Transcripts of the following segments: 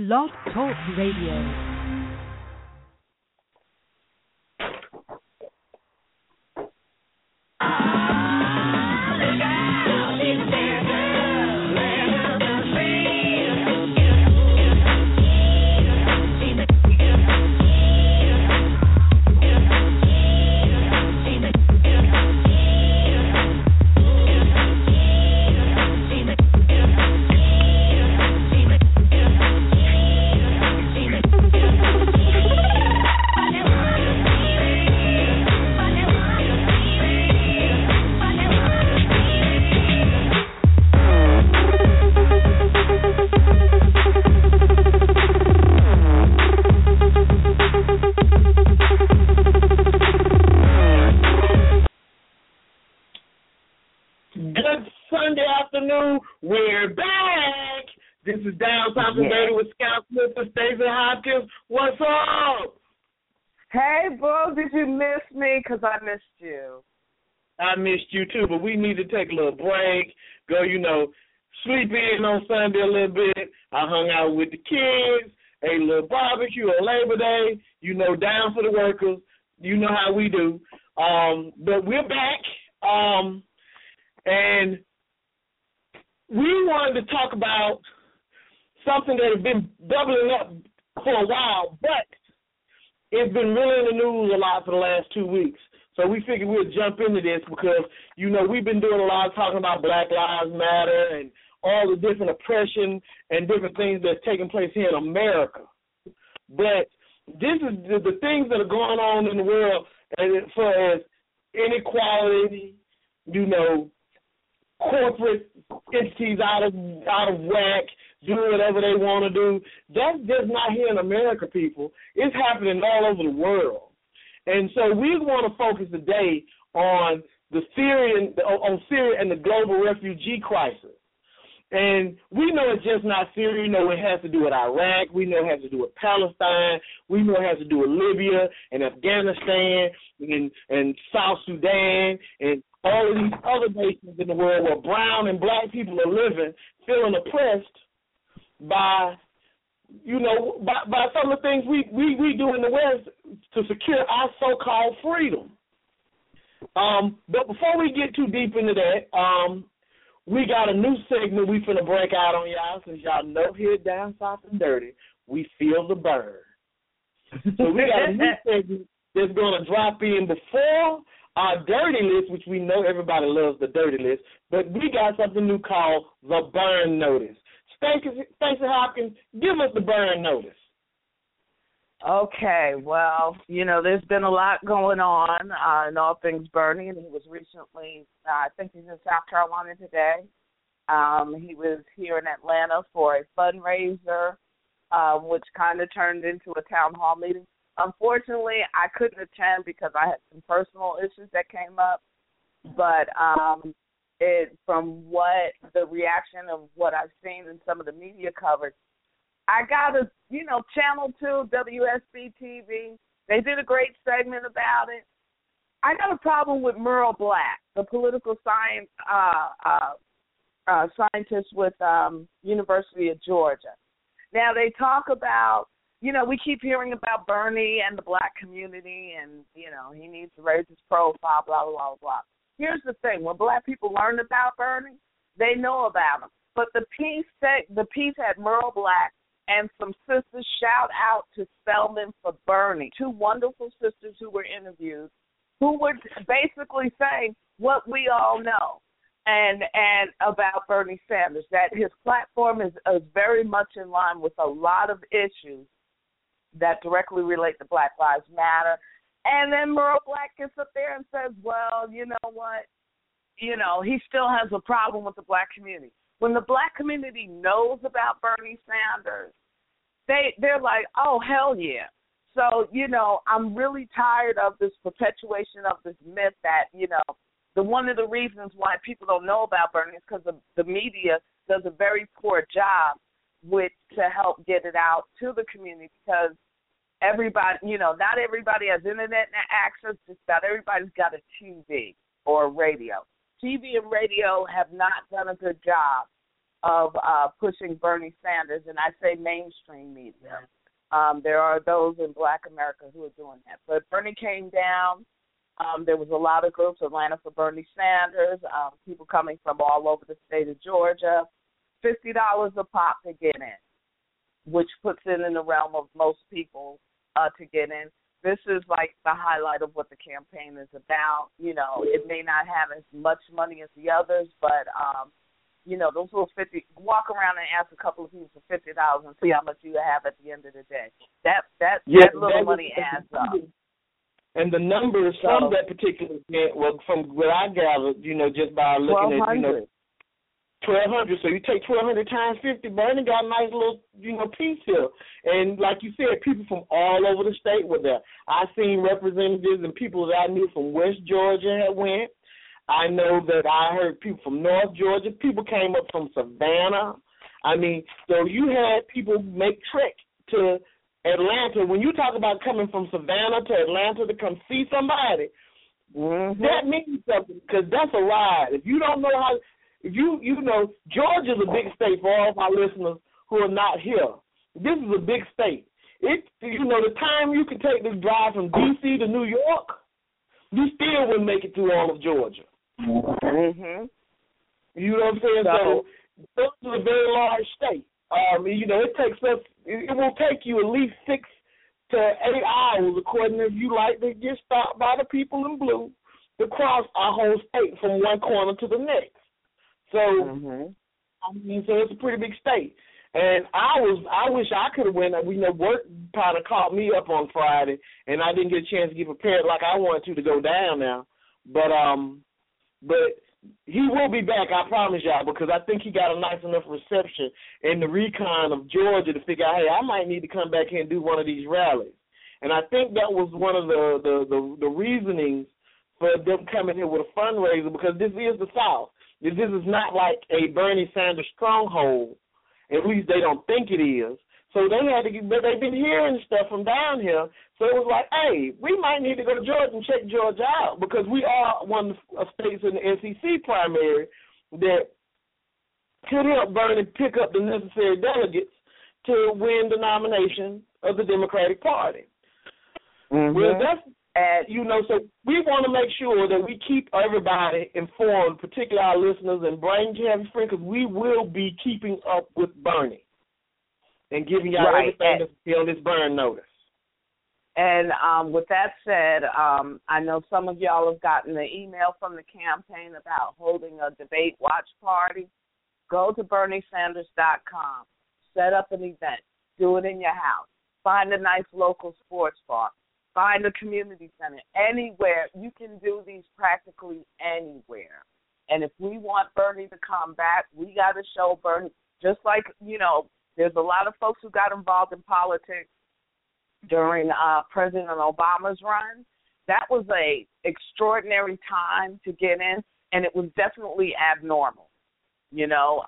Blog Talk Radio. We're back. This is Down Talking Dirty with Scout Smith and Stacey Hopkins. What's up? Hey, bro, did you miss me? Because I missed you. I missed you too, but we need to take a little break, go, sleep in on Sunday a little bit. I hung out with the kids, ate a little barbecue on Labor Day, down for the workers. You know how we do. But we're back, and we wanted to talk about something that has been bubbling up for a while, but it's been really in the news a lot for the last 2 weeks. So we figured we'd jump into this because, we've been doing a lot of talking about Black Lives Matter and all the different oppression and different things that's taking place here in America. But this is the things that are going on in the world as far as inequality, corporate entities out of whack, doing whatever they want to do. That's just not here in America, people. It's happening all over the world. And so we want to focus today on Syria and the global refugee crisis. And we know it's just not Syria. We know it has to do with Iraq. We know it has to do with Palestine. We know it has to do with Libya and Afghanistan and South Sudan and all of these other nations in the world where brown and black people are living, feeling oppressed by some of the things we do in the West to secure our so-called freedom. But before we get too deep into that, we got a new segment we finna break out on y'all, since y'all know here Down South and Dirty, we feel the burn. So we got a new segment that's going to drop in before our dirty list, which we know everybody loves the dirty list, but we got something new called the burn notice. Stacey Hopkins, give us the burn notice. Okay, well, there's been a lot going on in all things Bernie, and he was recently, I think he's in South Carolina today. He was here in Atlanta for a fundraiser, which kind of turned into a town hall meeting. Unfortunately, I couldn't attend because I had some personal issues that came up, but from what the reaction of what I've seen in some of the media coverage, I got a, Channel 2, WSB TV. They did a great segment about it. I got a problem with Merle Black, the political science scientist with University of Georgia. Now, they talk about, we keep hearing about Bernie and the black community and, he needs to raise his profile, blah, blah, blah, blah. Here's the thing. When black people learn about Bernie, they know about him. But the piece had Merle Black and some sisters shout out to Spelman for Bernie, two wonderful sisters who were interviewed, who were basically saying what we all know and about Bernie Sanders, that his platform is very much in line with a lot of issues that directly relate to Black Lives Matter. And then Merle Black gets up there and says, well, you know what? He still has a problem with the black community. When the black community knows about Bernie Sanders, they're like, oh, hell yeah. So, I'm really tired of this perpetuation of this myth that, one of the reasons why people don't know about Bernie is because the media does a very poor job to help get it out to the community, because everybody, not everybody has internet access, just about everybody's got a TV or a radio. TV and radio have not done a good job of pushing Bernie Sanders, and I say mainstream media. There are those in Black America who are doing that. But Bernie came down. There was a lot of groups, Atlanta for Bernie Sanders, people coming from all over the state of Georgia, $50 a pop to get in, which puts it in the realm of most people to get in. This is like the highlight of what the campaign is about. You know, it may not have as much money as the others, but, you know, those little 50, walk around and ask a couple of people for $50 and see how much you have at the end of the day. That little money adds up. And the numbers from that particular event, well, from what I gathered, you know, just by looking at, you know, 1,200. So you take 1,200 times 50. Bernie got a nice little, you know, piece here. And like you said, people from all over the state were there. I seen representatives and people that I knew from West Georgia had went. I know that I heard people from North Georgia. People came up from Savannah. I mean, so you had people make trek to Atlanta. When you talk about coming from Savannah to Atlanta to come see somebody, that means something, because that's a ride. If you don't know how, if you know, Georgia's a big state for all of my listeners who are not here. This is a big state. You know, the time you can take this drive from D.C. to New York, you still wouldn't make it through all of Georgia. Mm-hmm. You know what I'm saying? So this is a very large state. You know, it will take you at least 6 to 8 hours, according to if you like to get stopped by the people in blue, to cross our whole state from one corner to the next. So, I mean, so it's a pretty big state. And I wish I could have went. You know, work kind of caught me up on Friday, and I didn't get a chance to get prepared like I wanted to go down now. But he will be back, I promise y'all, because I think he got a nice enough reception in the recon of Georgia to figure out, hey, I might need to come back here and do one of these rallies. And I think that was one of the reasonings for them coming here with a fundraiser, because this is the South. This is not like a Bernie Sanders stronghold. At least they don't think it is. So they had to but they've been hearing stuff from down here. So it was like, hey, we might need to go to Georgia and check Georgia out, because we are one of the states in the SEC primary that could help Bernie pick up the necessary delegates to win the nomination of the Democratic Party. Well, that's, you know, so we want to make sure that we keep everybody informed, particularly our listeners and Brain Candy Friend, because we will be keeping up with Bernie and giving y'all everything that's on this burn notice. And with that said, I know some of y'all have gotten the email from the campaign about holding a debate watch party. Go to BernieSanders.com. Set up an event. Do it in your house. Find a nice local sports park. Find a community center. Anywhere. You can do these practically anywhere. And if we want Bernie to come back, we got to show Bernie, just like, you know, there's a lot of folks who got involved in politics during President Obama's run. That was a extraordinary time to get in, and it was definitely abnormal. You know,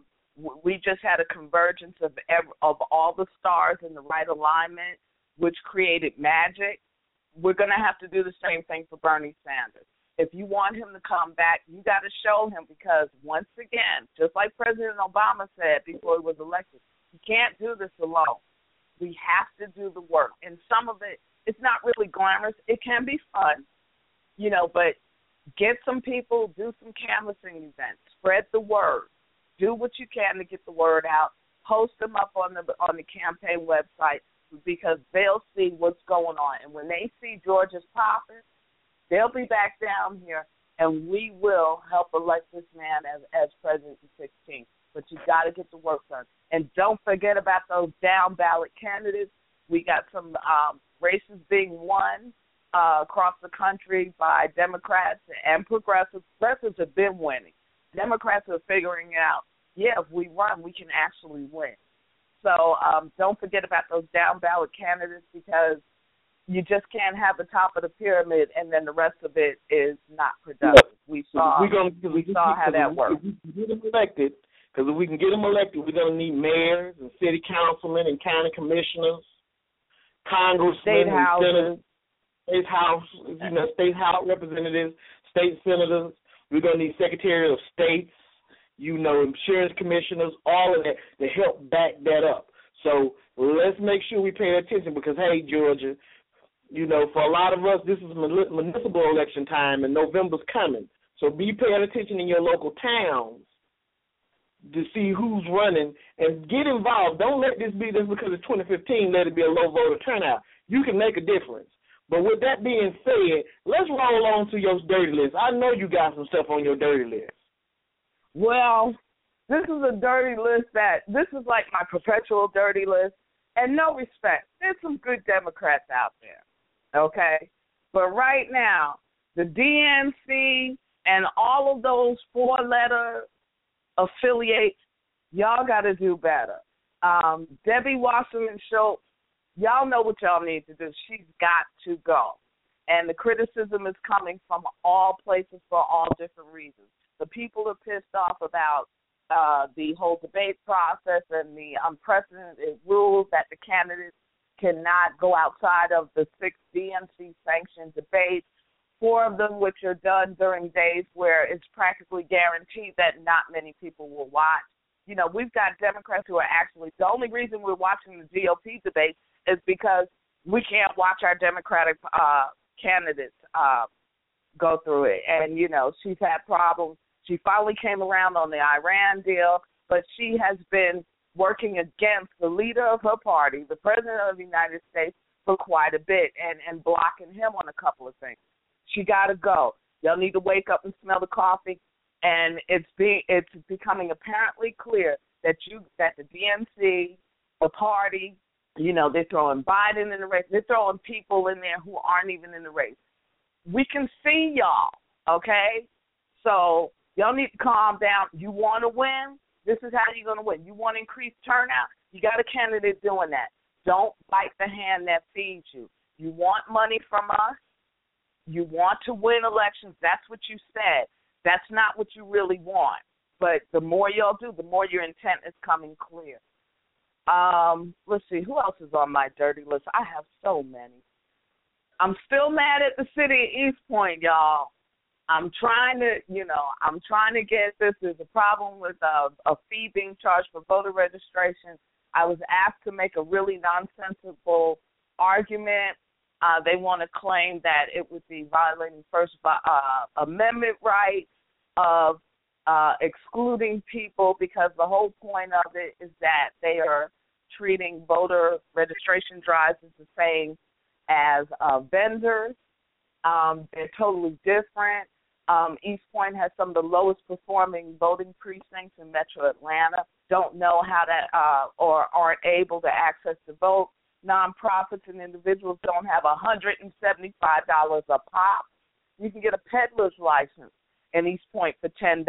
we just had a convergence of all the stars in the right alignment, which created magic. We're going to have to do the same thing for Bernie Sanders. If you want him to come back, you got to show him, because once again, just like President Obama said before he was elected, you can't do this alone. We have to do the work. And some of it, it's not really glamorous. It can be fun, you know, but get some people, do some canvassing events, spread the word, do what you can to get the word out, post them up on the campaign website, because they'll see what's going on. And when they see Georgia's popping, they'll be back down here, and we will help elect this man as president in 2016. But you got to get the work done. And don't forget about those down-ballot candidates. We got some races being won across the country by Democrats and progressives. Progressives have been winning. Democrats are figuring out, yeah, if we run, we can actually win. So don't forget about those down-ballot candidates, because you just can't have the top of the pyramid and then the rest of it is not productive. We saw how that works. Because if we can get them elected, we're going to need mayors and city councilmen and county commissioners, congressmen, state houses, state house representatives, state senators. We're going to need secretary of states, insurance commissioners, all of that to help back that up. So let's make sure we pay attention because, hey, Georgia, for a lot of us, this is municipal election time and November's coming. So be paying attention in your local towns to see who's running and get involved. Don't let this be just because it's 2015, let it be a low voter turnout. You can make a difference. But with that being said, let's roll on to your dirty list. I know you got some stuff on your dirty list. Well, this is a dirty list this is like my perpetual dirty list. And no respect, there's some good Democrats out there, okay? But right now, the DNC and all of those four-letter affiliates, y'all got to do better. Debbie Wasserman Schultz, y'all know what y'all need to do. She's got to go. And the criticism is coming from all places for all different reasons. The people are pissed off about the whole debate process and the unprecedented rules that the candidates cannot go outside of the 6 DNC-sanctioned debates, 4 of them which are done during days where it's practically guaranteed that not many people will watch. We've got Democrats who are actually, the only reason we're watching the GOP debate is because we can't watch our Democratic candidates go through it. And, she's had problems. She finally came around on the Iran deal, but she has been working against the leader of her party, the President of the United States, for quite a bit and blocking him on a couple of things. She got to go. Y'all need to wake up and smell the coffee. And it's becoming apparently clear that the DNC, the party, they're throwing Biden in the race. They're throwing people in there who aren't even in the race. We can see y'all, okay? So y'all need to calm down. You want to win? This is how you're going to win. You want to increase turnout? You got a candidate doing that. Don't bite the hand that feeds you. You want money from us? You want to win elections? That's what you said. That's not what you really want. But the more y'all do, the more your intent is coming clear. Let's see, who else is on my dirty list? I have so many. I'm still mad at the city of East Point, y'all. I'm trying to get this. There's a problem with a fee being charged for voter registration. I was asked to make a really nonsensical argument. They want to claim that it would be violating First Amendment rights of excluding people because the whole point of it is that they are treating voter registration drives as the same as vendors. They're totally different. East Point has some of the lowest performing voting precincts in Metro Atlanta. Don't know how that or aren't able to access the vote. Nonprofits and individuals don't have $175 a pop. You can get a peddler's license in East Point for $10,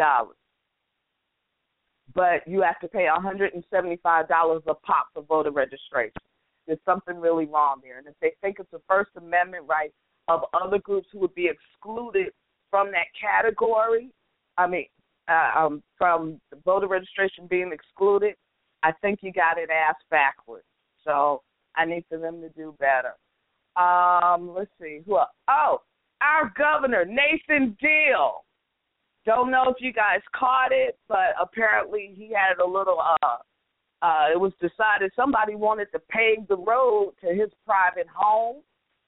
but you have to pay $175 a pop for voter registration. There's something really wrong there. And if they think it's a First Amendment right of other groups who would be excluded from that category, from the voter registration being excluded, I think you got it ass backwards. So I need for them to do better. Let's see. Who else? Oh, our governor, Nathan Deal. Don't know if you guys caught it, but apparently he had a little, it was decided somebody wanted to pave the road to his private home.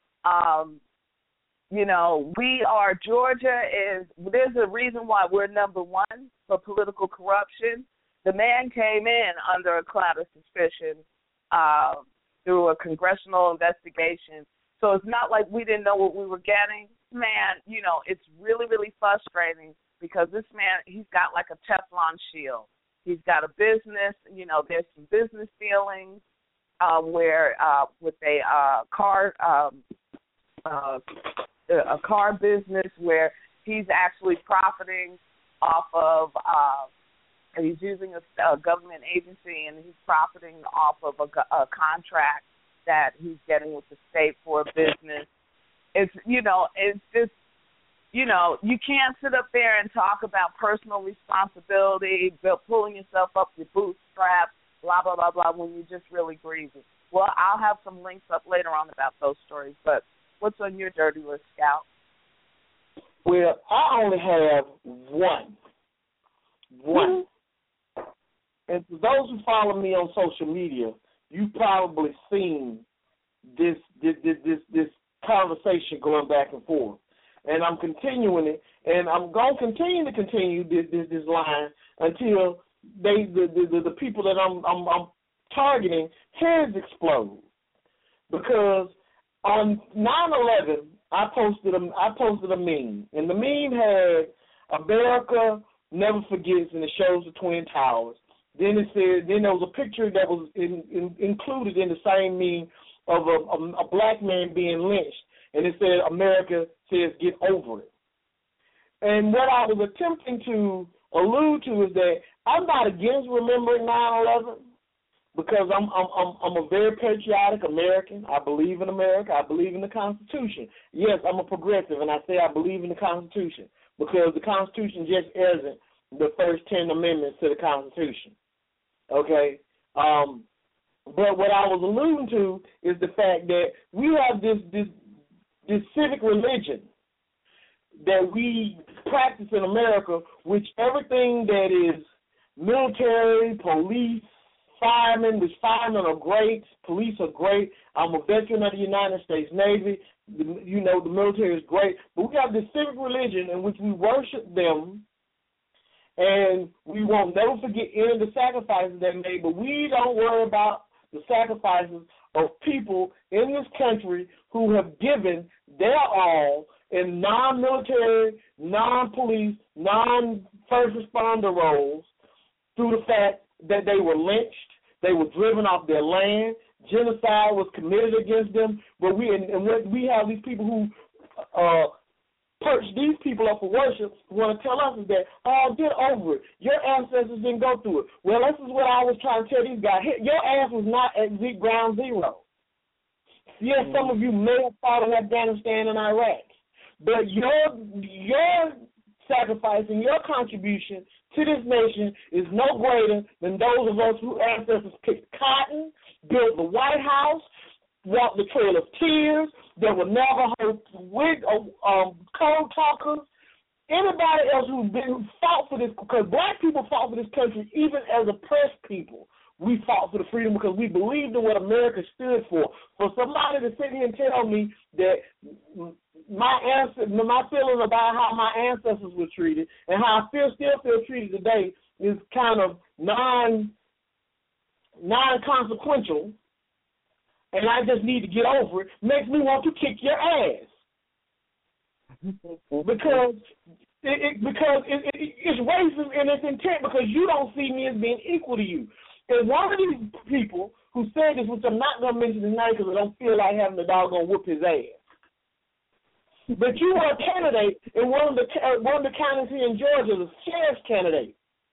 Georgia there's a reason why we're number one for political corruption. The man came in under a cloud of suspicion through a congressional investigation. So it's not like we didn't know what we were getting. Man, it's really, really frustrating because this man, he's got like a Teflon shield. He's got a business, there's some business dealings where with a car business where he's actually profiting off of, he's using a government agency and he's profiting off of a contract that he's getting with the state for a business. It's just, you can't sit up there and talk about personal responsibility, pulling yourself up your bootstraps, blah, blah, blah, blah, when you're just really greasy. Well, I'll have some links up later on about those stories, but what's on your dirty list, Scout? Well, I only have one. One. And for those who follow me on social media, you've probably seen this conversation going back and forth. And I'm continuing it, and I'm going to continue this line until the people that I'm targeting heads explode. Because on 9/11, I posted a meme, and the meme had America Never Forgets, and it shows the Twin Towers. Then there was a picture that was included in the same meme of a black man being lynched, and it said America says get over it. And what I was attempting to allude to is that I'm not against remembering 9/11 because I'm a very patriotic American. I believe in America. I believe in the Constitution. Yes, I'm a progressive, and I say I believe in the Constitution because the Constitution just isn't the first 10 amendments to the Constitution. Okay? But what I was alluding to is the fact that we have this civic religion that we practice in America, which everything that is military, police, firemen, which firemen are great, police are great. I'm a veteran of the United States Navy. The military is great. But we have this civic religion in which we worship them, and we won't never forget any of the sacrifices they made, but we don't worry about the sacrifices of people in this country who have given their all in non-military, non-police, non-first responder roles through the fact that they were lynched, they were driven off their land, genocide was committed against them, but we have these people who perch these people up for worship want to tell us is that, oh, get over it. Your ancestors didn't go through it. Well, this is what I was trying to tell these guys. Your ass was not at ground zero. Yes, some of you may have fought in Afghanistan and Iraq, but your sacrifice and your contribution to this nation is no greater than those of us whose ancestors picked cotton, built the White House, walked the Trail of Tears, that were never heard code talkers, anybody else who fought for this, because black people fought for this country even as oppressed people. We fought for the freedom because we believed in what America stood for. For somebody to sit here and tell me that my feeling about how my ancestors were treated and how I still feel treated today is kind of non-consequential, and I just need to get over it, makes me want to kick your ass. because it's racist in its intent because you don't see me as being equal to you. And one of these people who said this, which I'm not going to mention tonight because I don't feel like having the doggone whoop his ass. But you were a candidate in one of the counties here in Georgia, the sheriff's candidate.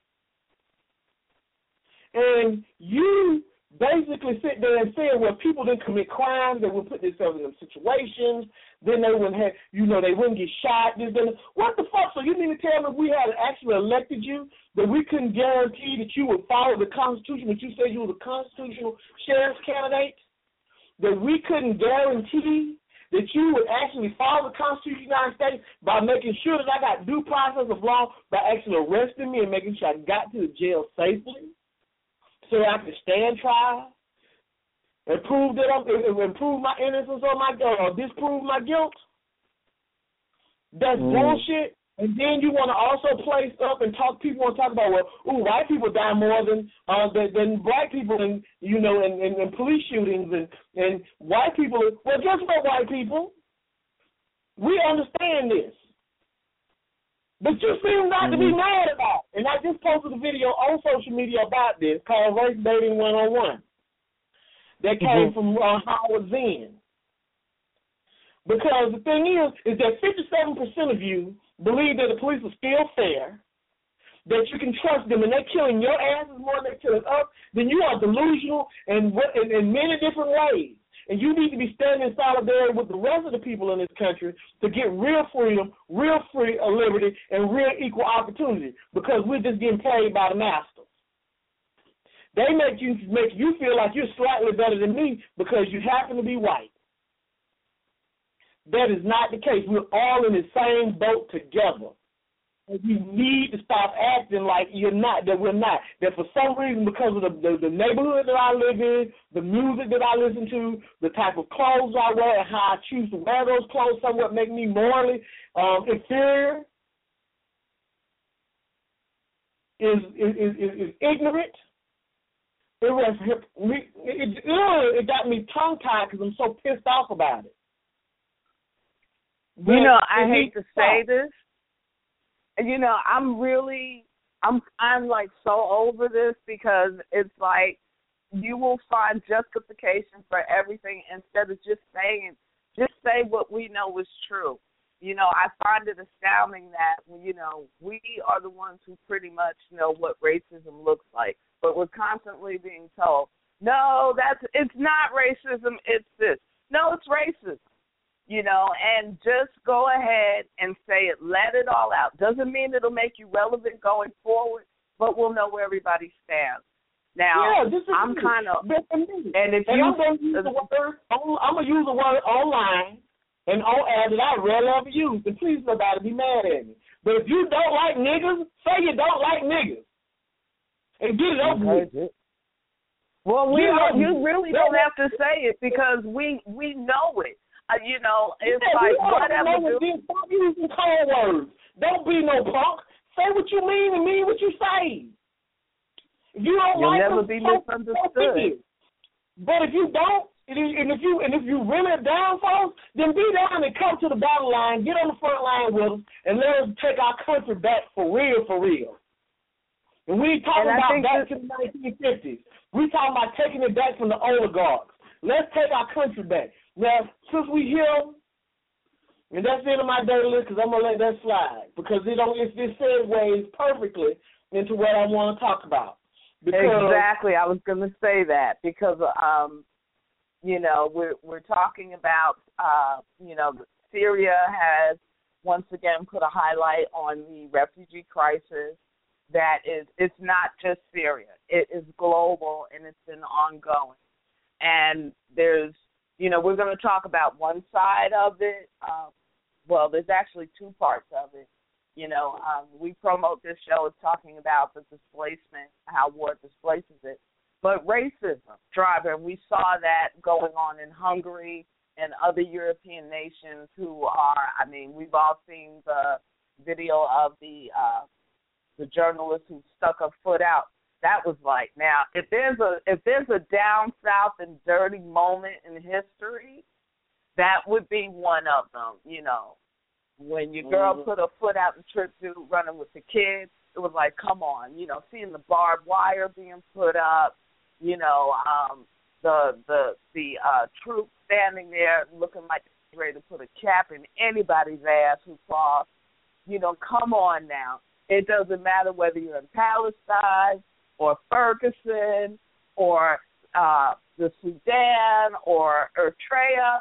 And you basically sit there and say, well, people didn't commit crimes, they wouldn't put themselves in them situations, then they wouldn't have, they wouldn't get shot. What the fuck? So you mean to tell me if we had actually elected you, that we couldn't guarantee that you would follow the Constitution, but you said you were the constitutional sheriff's candidate? That we couldn't guarantee that you would actually follow the Constitution of the United States by making sure that I got due process of law by actually arresting me and making sure I got to the jail safely? So I can stand trial and prove my innocence or disprove my guilt. That's bullshit. And then you want to also place up and people want to talk about, well, white people die more than black people in police shootings and white people. Well, guess what, white people? We understand this. But you seem not to be mad about it. And I just posted a video on social media about this called Race Dating 101 that came from Howard Zinn. Because the thing is that 57% of you believe that the police are still fair, that you can trust them, and they're killing your asses more than they're killing us, then you are delusional in many different ways. And you need to be standing in solidarity with the rest of the people in this country to get real freedom, real free liberty, and real equal opportunity, because we're just getting played by the masters. They make you feel like you're slightly better than me because you happen to be white. That is not the case. We're all in the same boat together. And you need to stop acting like you're not, that we're not. That for some reason, because of the neighborhood that I live in, the music that I listen to, the type of clothes I wear, and how I choose to wear those clothes somewhat make me morally inferior, is ignorant. It got me tongue-tied because I'm so pissed off about it. But I hate to say this. I'm like so over this because it's like you will find justification for everything instead of just say what we know is true. I find it astounding that, we are the ones who pretty much know what racism looks like, but we're constantly being told, no, it's not racism, it's this. No, it's racism. And just go ahead and say it. Let it all out. Doesn't mean it'll make you relevant going forward, but we'll know where everybody stands. Now, I'm kind of, and if you, I'm going to use a word online and on air that I rarely ever use, and please nobody be mad at me. But if you don't like niggas, say you don't like niggas, and get it over with. Well, you really don't have to say it because we know it. It's like whatever. Stop using cold words. Don't be no punk. Say what you mean and mean what you say. If you don't You'll like never them, be misunderstood. But if you don't, and if you really down folks, then be down and come to the battle line, get on the front line with us, and let us take our country back for real, for real. And we ain't talking about back to the 1950s. We talking about taking it back from the oligarchs. Let's take our country back. Now, since we here, and that's the end of my dirty list, because I'm going to let that slide, because it segues perfectly into what I want to talk about. Exactly. I was going to say that, because, we're talking about, Syria has once again put a highlight on the refugee crisis. It's not just Syria. It is global, and it's been ongoing. And there's, we're going to talk about one side of it. There's actually two parts of it. We promote this show as talking about the displacement, how war displaces it. But racism, driving, we saw that going on in Hungary and other European nations who are, we've all seen the video of the journalist who stuck her foot out. That was like, now, if there's a down south and dirty moment in history, that would be one of them, When your girl put her foot out in trip suit running with the kids, it was like, come on, seeing the barbed wire being put up, the troops standing there looking like they're ready to put a cap in anybody's ass who crossed, come on now. It doesn't matter whether you're in Palestine or Ferguson or the Sudan or Eritrea,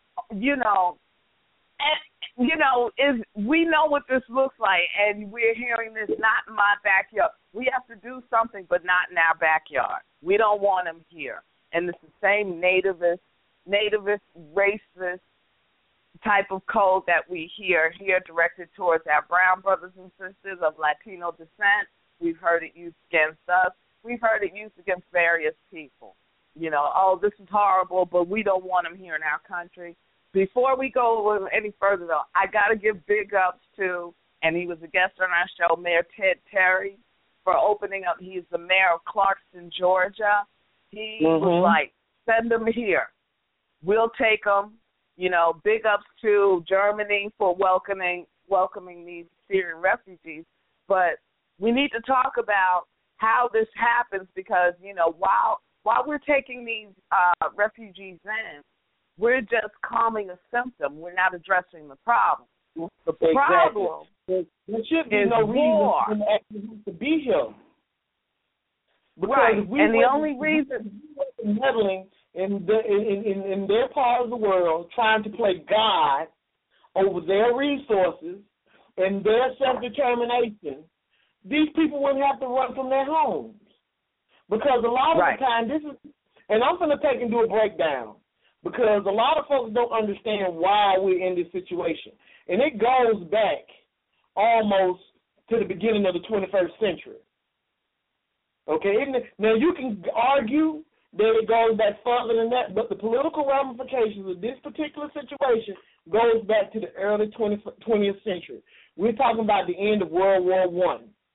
we know what this looks like, and we're hearing this not in my backyard. We have to do something, but not in our backyard. We don't want them here. And it's the same nativist, racist type of code that we hear here directed towards our brown brothers and sisters of Latino descent. We've heard it used against us. We've heard it used against various people. This is horrible, but we don't want them here in our country. Before we go any further, though, I got to give big ups to, and he was a guest on our show, Mayor Ted Terry, for opening up. He's the mayor of Clarkston, Georgia. He was like, send them here. We'll take them. Big ups to Germany for welcoming these Syrian refugees. But we need to talk about how this happens because, while we're taking these refugees in, we're just calming a symptom. We're not addressing the problem. The problem there should be no war. reason actually to be here. Because right, and the only reason meddling in their part of the world, trying to play God over their resources and their self-determination, these people wouldn't have to run from their homes. Because a lot of the time, and I'm going to take and do a breakdown, because a lot of folks don't understand why we're in this situation. And it goes back almost to the beginning of the 21st century. Okay, now you can argue that it goes back further than that, but the political ramifications of this particular situation goes back to the early 20th century. We're talking about the end of World War I,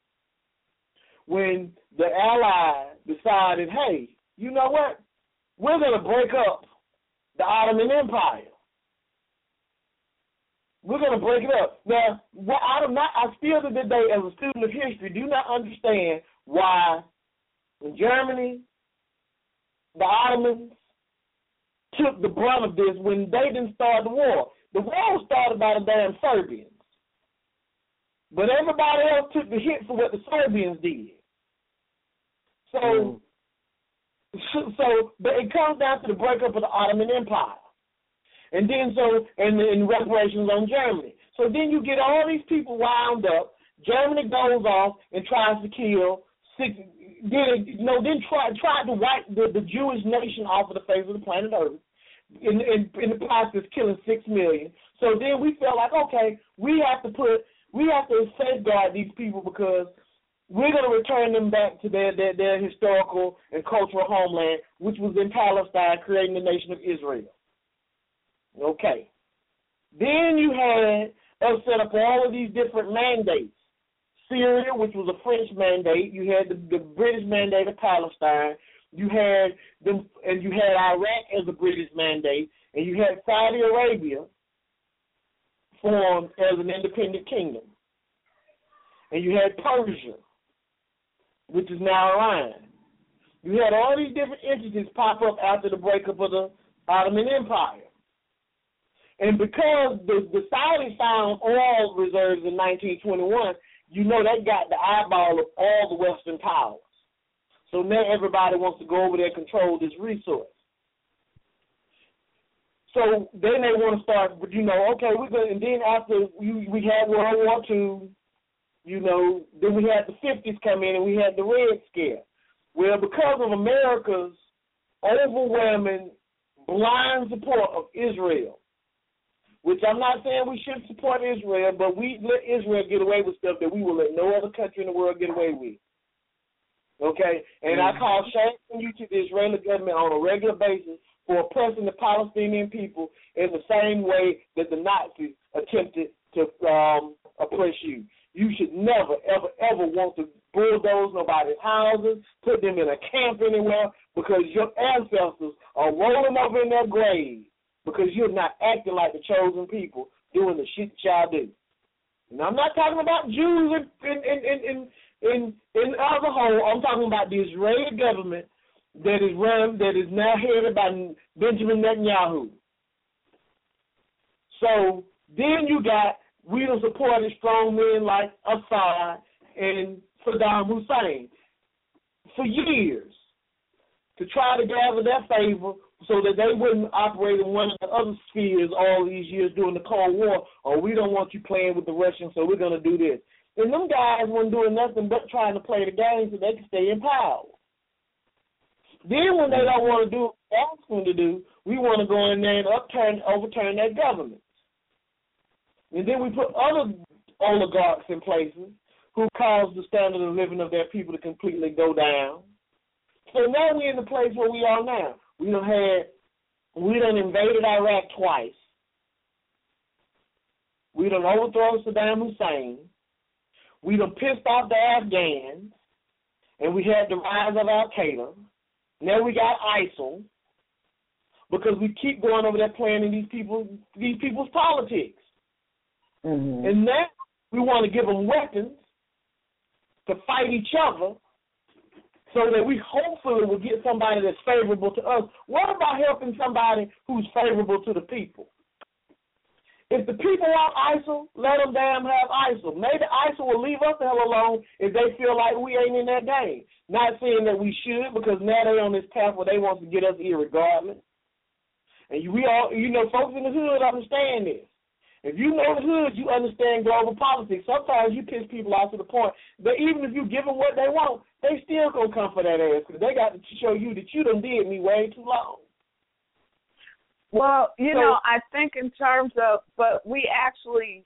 when the Allies decided, hey, you know what? We're going to break up the Ottoman Empire. We're going to break it up. Now, I still to this day, as a student of history, do not understand why in Germany, the Ottomans took the brunt of this when they didn't start the war. The war was started by the damn Serbians. But everybody else took the hit for what the Serbians did. So but it comes down to the breakup of the Ottoman Empire. And then and reparations on Germany. So then you get all these people wound up. Germany goes off and tries to kill tried to wipe the Jewish nation off of the face of the planet Earth. In the process, killing 6 million. So then we felt like, okay, we have to safeguard these people because we're going to return them back to their historical and cultural homeland, which was in Palestine, creating the nation of Israel. Okay. Then you had us set up all of these different mandates. Syria, which was a French mandate. You had the British mandate of Palestine. You had them, and you had Iraq as a British mandate, and you had Saudi Arabia formed as an independent kingdom. And you had Persia, which is now Iran. You had all these different entities pop up after the breakup of the Ottoman Empire. And because the Saudis found oil reserves in 1921, you know they got the eyeball of all the Western powers. So now everybody wants to go over there and control this resource. So then they want to start, okay, we're going, and then after we had World War II, then we had the 50s come in and we had the Red Scare. Well, because of America's overwhelming blind support of Israel, which I'm not saying we shouldn't support Israel, but we let Israel get away with stuff that we will let no other country in the world get away with. Okay? And I call shame on you to the Israeli government on a regular basis for oppressing the Palestinian people in the same way that the Nazis attempted to oppress you. You should never, ever, ever want to bulldoze nobody's houses, put them in a camp anywhere, because your ancestors are rolling over in their graves because you're not acting like the chosen people doing the shit y'all do. And I'm not talking about Jews in as a whole. I'm talking about the Israeli government that is now headed by Benjamin Netanyahu. So then you got, we don't support strong men like Assad and Saddam Hussein for years to try to gather their favor so that they wouldn't operate in one of the other spheres all these years during the Cold War. Or we don't want you playing with the Russians, so we're going to do this. And them guys weren't doing nothing but trying to play the game so they can stay in power. Then when they don't want to do what they ask them to do, we want to go in there and overturn their government. And then we put other oligarchs in places who cause the standard of living of their people to completely go down. So now we're in the place where we are now. We done invaded Iraq twice. We done overthrown Saddam Hussein. We done pissed off the Afghans, and we had the rise of Al-Qaeda. Now we got ISIL, because we keep going over there playing in these people's politics. Mm-hmm. And now we want to give them weapons to fight each other so that we hopefully will get somebody that's favorable to us. What about helping somebody who's favorable to the people? If the people want ISIL, let them damn have ISIL. Maybe ISIL will leave us the hell alone if they feel like we ain't in that game. Not saying that we should, because now they're on this path where they want to get us irregardless. And we all, folks in the hood understand this. If you know the hood, you understand global politics. Sometimes you piss people off to the point that even if you give them what they want, they still gonna come for that ass because they got to show you that you done did me way too long. Well, I think in terms of, but we actually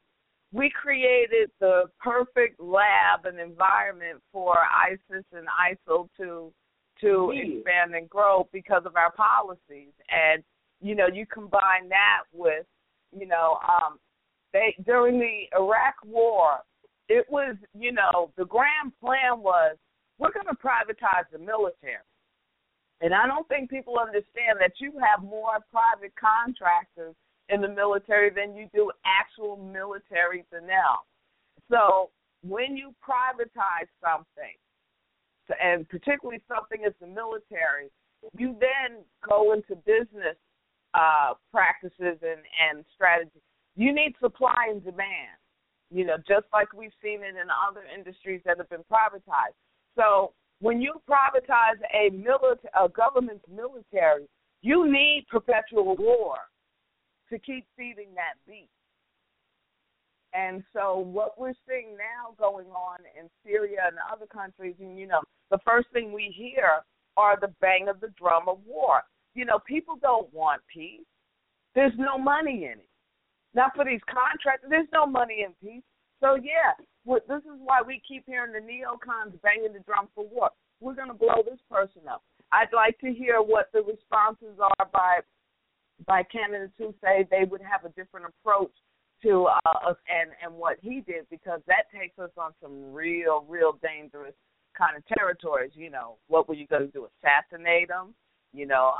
we created the perfect lab and environment for ISIS and ISIL to expand and grow because of our policies. And, you know, you combine that with, you know, during the Iraq War, it was, you know, the grand plan was we're going to privatize the military. And I don't think people understand that you have more private contractors in the military than you do actual military personnel. So when you privatize something, and particularly something as the military, you then go into business practices and strategies. You need supply and demand, you know, just like we've seen it in other industries that have been privatized. So when you privatize a government's military, you need perpetual war to keep feeding that beast. And so what we're seeing now going on in Syria and other countries, and, you know, the first thing we hear are the bang of the drum of war. You know, people don't want peace. There's no money in it. Not for these contractors. There's no money in peace. So, yeah, this is why we keep hearing the neocons banging the drum for war. We're going to blow this person up. I'd like to hear what the responses are by candidates who say they would have a different approach to us and what he did, because that takes us on some real dangerous kind of territories. You know, what were you going to do? Assassinate them? You know,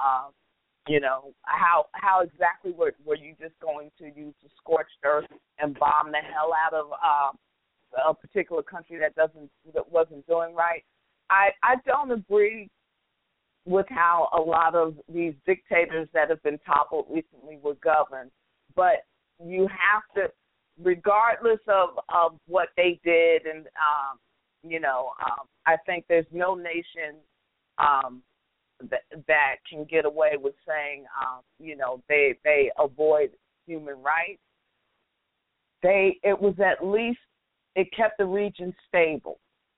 how exactly were you just going to use the scorched earth and bomb the hell out of a particular country that wasn't doing right? I don't agree with how a lot of these dictators that have been toppled recently were governed, but you have to, regardless of what they did, and I think there's no nation that can get away with saying, they avoid human rights. It kept the region stable,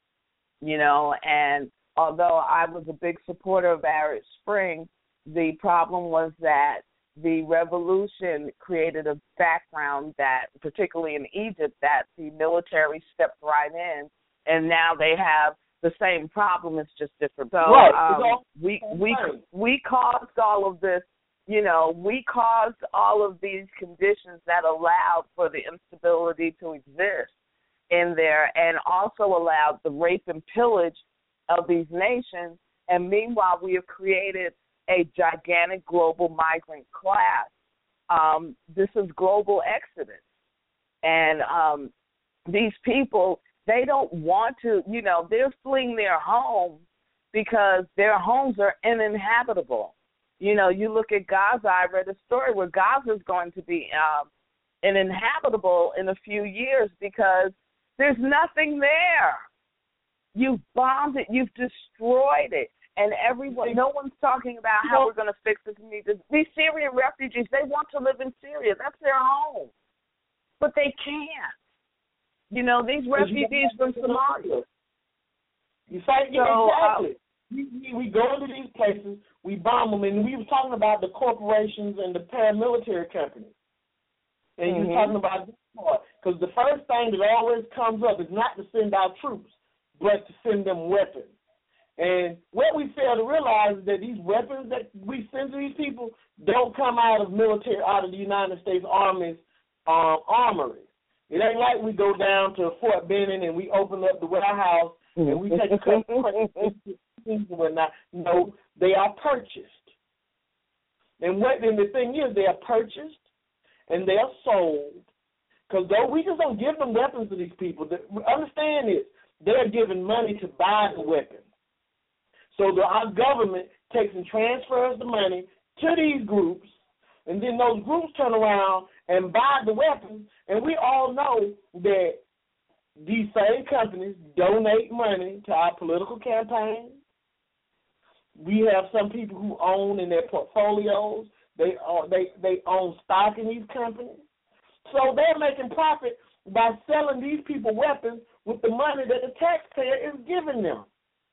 and although I was a big supporter of Arab Spring, the problem was that the revolution created a background that, particularly in Egypt, that the military stepped right in, and now they have the same problem. It's just different. So we caused all of this. We caused all of these conditions that allowed for the instability to exist in there, and also allowed the rape and pillage of these nations. And meanwhile, we have created a gigantic global migrant class. This is global exodus. And these people, they don't want to, they're fleeing their homes because their homes are uninhabitable. You look at Gaza. I read a story where Gaza is going to be uninhabitable in a few years because there's nothing there. You've bombed it. You've destroyed it. And no one's talking about how we're going to fix this. These Syrian refugees, they want to live in Syria. That's their home. But they can't. These refugees from Somalia. Exactly. We go into these places, we bomb them, and we were talking about the corporations and the paramilitary companies. And you were talking about this part. Because the first thing that always comes up is not to send out troops, but to send them weapons. And what we fail to realize is that these weapons that we send to these people don't come out of the United States Army's armory. It ain't like we go down to Fort Benning and we open up the warehouse and we take a couple of things and whatnot. No, they are purchased. And the thing is, they are purchased and they are sold. Because we just don't give them weapons to these people. Understand this. They're giving money to buy the weapons. So our government takes and transfers the money to these groups, and then those groups turn around and buy the weapons, and we all know that these same companies donate money to our political campaigns. We have some people who own in their portfolios. They own stock in these companies. So they're making profit by selling these people weapons with the money that the taxpayer is giving them.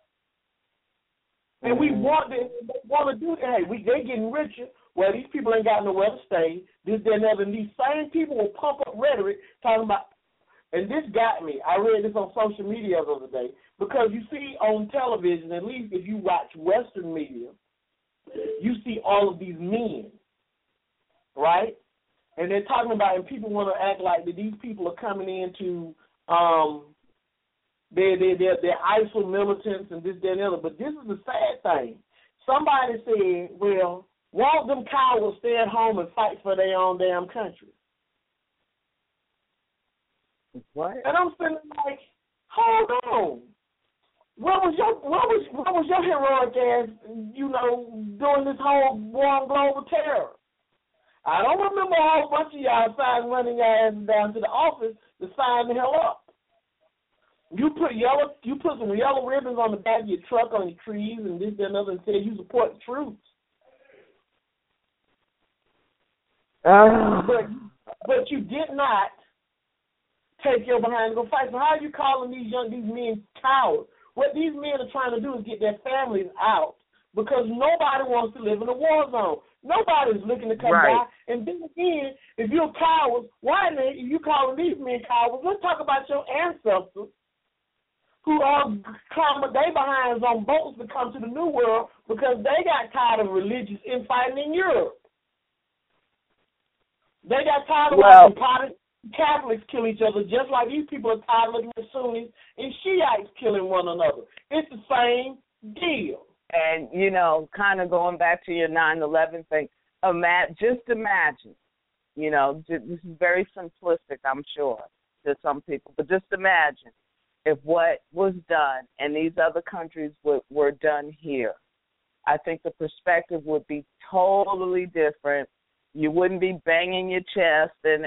And we want to do that. Hey, they're getting richer. Well, these people ain't got nowhere to stay. This, that, and other. And these same people will pump up rhetoric talking about and this got me. I read this on social media the other day, because you see on television, at least if you watch Western media, you see all of these men, right? And they're talking about, and people want to act like that these people are coming into, they're ISIL militants and this, that, and the other. But this is the sad thing. Somebody said, well, won't them cowards stay at home and fight for their own damn country? What? And I'm sitting like, hold on. What was your heroic ass, during this whole war on global terror? I don't remember a whole bunch of y'all signs running your asses down to the office to sign the hell up. You put some yellow ribbons on the back of your truck, on your trees, and this, that, and other, and say you support the troops. But you did not take your behind and go fight. So how are you calling these men cowards? What these men are trying to do is get their families out, because nobody wants to live in a war zone. Nobody's looking to come by. And then again, if you're cowards, why then if you calling these men cowards? Let's talk about your ancestors who are climbing their behinds on boats to come to the New World because they got tired of religious infighting in Europe. They got tired of watching Protestant Catholics kill each other, just like these people are tired of looking at Sunnis and Shiites killing one another. It's the same deal. And, kind of going back to your 9/11 thing, just imagine, this is very simplistic, I'm sure, to some people, but just imagine if what was done in these other countries were done here. I think the perspective would be totally different. You wouldn't be banging your chest and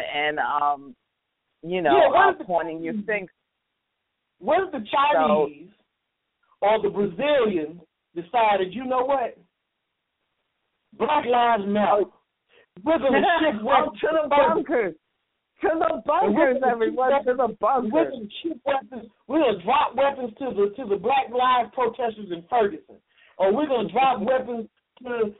pointing your finger. What if the Chinese or the Brazilians decided, you know what? Black Lives Matter. We're going to ship weapons to the bunkers. To the bunkers, everyone. To the bunkers. We're going to ship weapons. We're going to drop weapons to the Black Lives protesters in Ferguson, or we're going to drop weapons to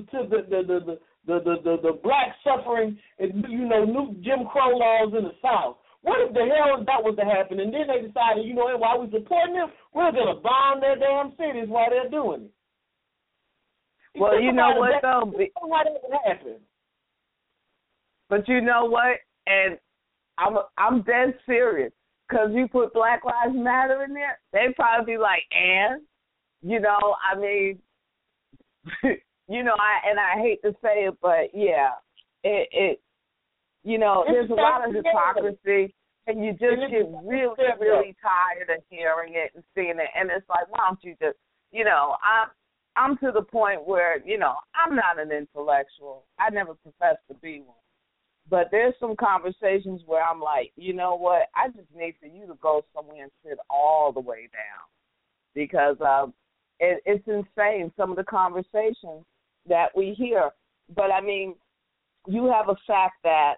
the black suffering, new Jim Crow laws in the South. What if the hell that was to happen, and then they decided, while we're supporting them, we're going to bomb their damn cities while they're doing it? Well, you know what, though? Why that would happen? But you know what? And I'm dead serious, because you put Black Lives Matter in there, they'd probably be like, I hate to say it, but yeah, there's a lot of hypocrisy, and you just get really, really tired of hearing it and seeing it, and it's like, why don't you just, I'm to the point where, I'm not an intellectual. I never professed to be one. But there's some conversations where I'm like, you know what, I just need for you to go somewhere and sit all the way down, because it's insane, some of the conversations that we hear. But, you have a fact that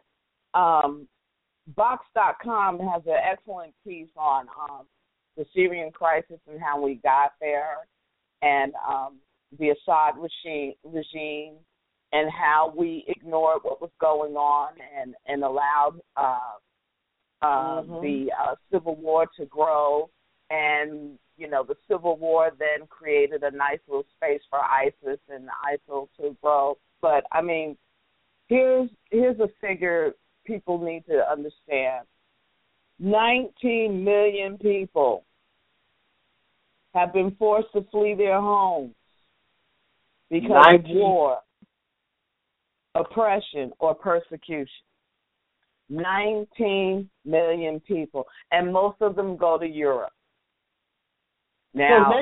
Vox.com has an excellent piece on the Syrian crisis and how we got there, and the Assad regime, and how we ignored what was going on and allowed the civil war to grow. And, the civil war then created a nice little space for ISIS and ISIL to grow. But, here's a figure people need to understand. 19 million people have been forced to flee their homes because of war, oppression, or persecution. 19 million people, and most of them go to Europe. Now,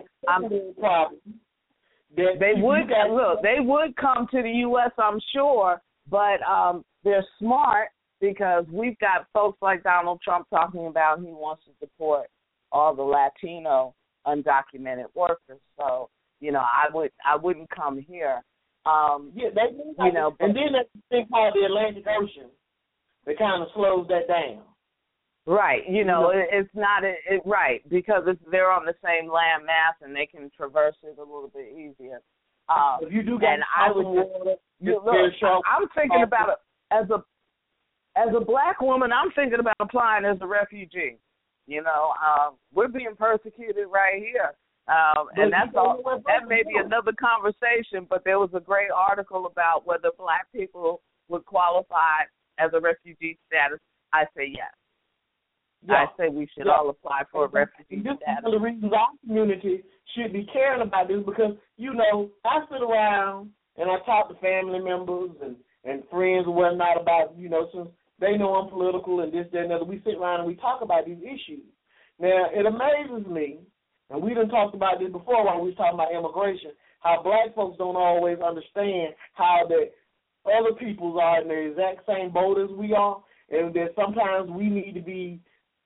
they would come to the U.S., I'm sure, but they're smart, because we've got folks like Donald Trump talking about he wants to deport all the Latino undocumented workers. So, I wouldn't come here. And then that thing called the Atlantic Ocean, that kind of slows that down. Right. It's not right, because they're on the same land mass and they can traverse it a little bit easier. If you do get I'm thinking about it as a as a black woman, I'm thinking about applying as a refugee. You know, we're being persecuted right here. And that's all. That may be another conversation, but there was a great article about whether black people would qualify as a refugee status. I say yes. Yeah. I say we should all apply for a refugee status. This is one of the reasons our community should be caring about this because, you know, I sit around and I talk to family members and friends and whatnot about, you know, since they know I'm political and this, that, and other. We sit around and we talk about these issues. Now, it amazes me, and we done talked about this before when we was talking about immigration, how black folks don't always understand how that other peoples are in the exact same boat as we are, and that sometimes we need to be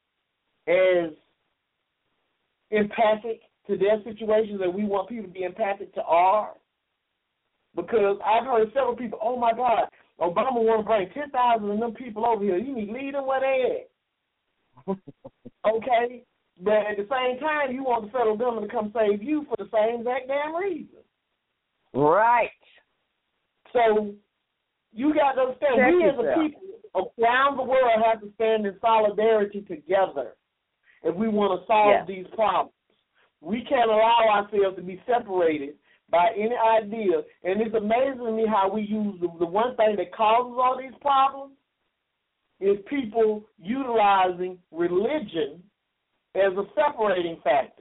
as empathic to their situations as we want people to be empathic to ours. Because I've heard several people, oh, my God, Obama want to bring 10,000 of them people over here. You need to leave them where they at. Okay? But at the same time, you want the federal government to come save you for the same exact damn reason. Right. So you got to understand, we as a people around the world have to stand in solidarity together if we want to solve these problems. We can't allow ourselves to be separated by any idea. And it's amazing to me how we use the one thing that causes all these problems is people utilizing religion as a separating factor.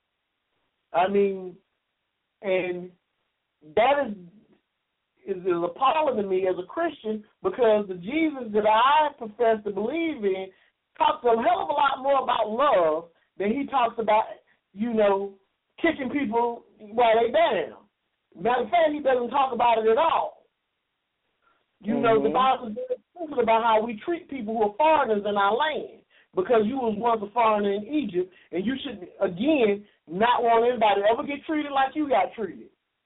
I mean, and that is appalling to me as a Christian because the Jesus that I profess to believe in talks a hell of a lot more about love than he talks about, you know, kicking people while they down. Matter of fact, he doesn't talk about it at all. You know, the Bible is very explicit about how we treat people who are foreigners in our land because you was once a foreigner in Egypt, and you should, again, not want anybody to ever get treated like you got treated.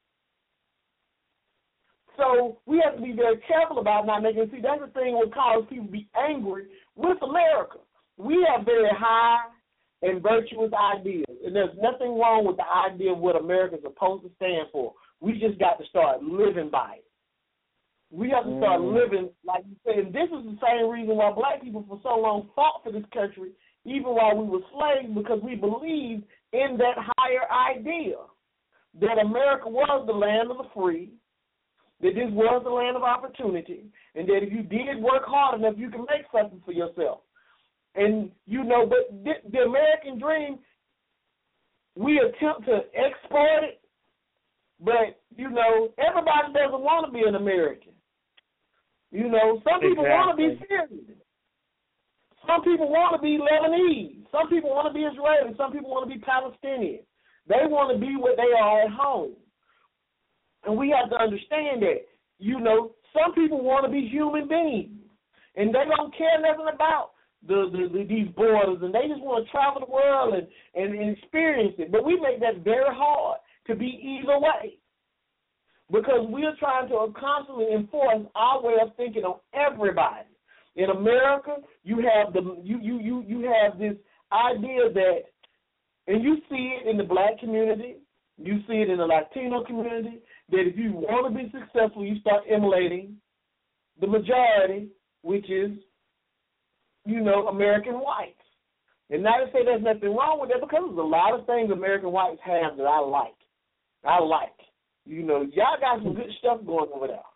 So we have to be very careful about not making, see, that's the thing that causes people to be angry with America. We have very high and virtuous ideas, and there's nothing wrong with the idea of what America is supposed to stand for. We just got to start living by it. We have to start living, like you said, and this is the same reason why black people for so long fought for this country, even while we were slaves, because we believed in that higher idea, that America was the land of the free, that this was the land of opportunity, and that if you did work hard enough, you can make something for yourself. And, you know, but the American dream, we attempt to export it, but, you know, everybody doesn't want to be an American. You know, some people want to be Syrian. Some people want to be Lebanese. Some people want to be Israeli. Some people want to be Palestinian. They want to be where they are at home. And we have to understand that, you know, some people want to be human beings, and they don't care nothing about these borders, and they just want to travel the world and experience it. But we make that very hard to be either way because we are trying to constantly enforce our way of thinking on everybody. In America, you have you have this idea that, and you see it in the black community, you see it in the Latino community, that if you want to be successful, you start emulating the majority, which is, you know, American whites. And not to say there's nothing wrong with that, because there's a lot of things American whites have that I like. You know, y'all got some good stuff going over there.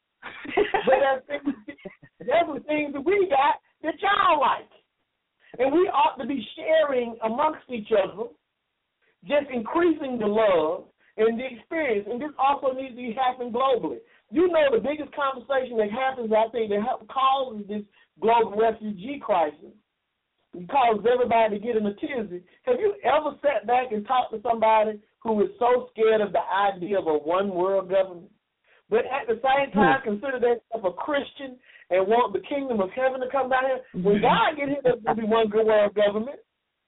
But there's some things that we got that y'all like. And we ought to be sharing amongst each other, just increasing the love and the experience. And this also needs to be happening globally. You know, the biggest conversation that happens, I think, that causes this global refugee crisis, it causes everybody to get in a tizzy. Have you ever sat back and talked to somebody who is so scared of the idea of a one-world government, but at the same time consider themselves a Christian and want the kingdom of heaven to come down here? When God gets here, there's going to be one good world government.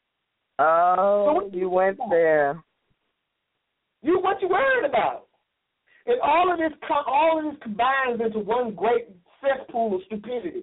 Oh, so you went there. What you worried about? And all of this combines into one great cesspool of stupidity.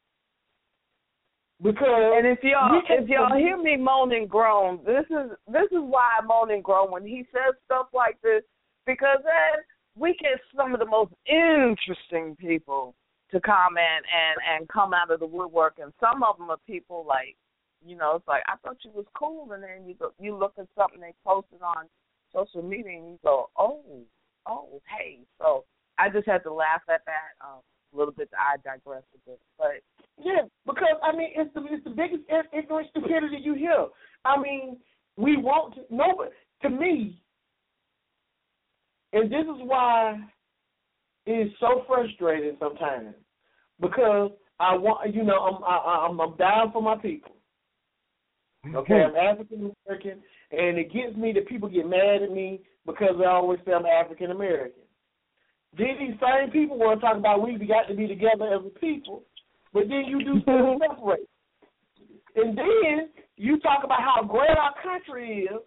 Because and if y'all hear me moan and groan, this is why I moan and groan when he says stuff like this, because then we get some of the most interesting people to comment and come out of the woodwork. And some of them are people like, you know, it's like, I thought you was cool, and then you look at something they posted on social media, and you go, oh, hey. So I just had to laugh at that a little bit. I digress a bit, but yeah, because I mean, it's the biggest ignorant stupidity you hear. I mean, we want to nobody. To me, and this is why it is so frustrating sometimes, because I want, you know, I'm down for my people. Okay, I'm African American, and it gets me that people get mad at me because they always say I'm African American. Then these same people want to talk about we got to be together as a people, but then you do stuff separate. And then you talk about how great our country is,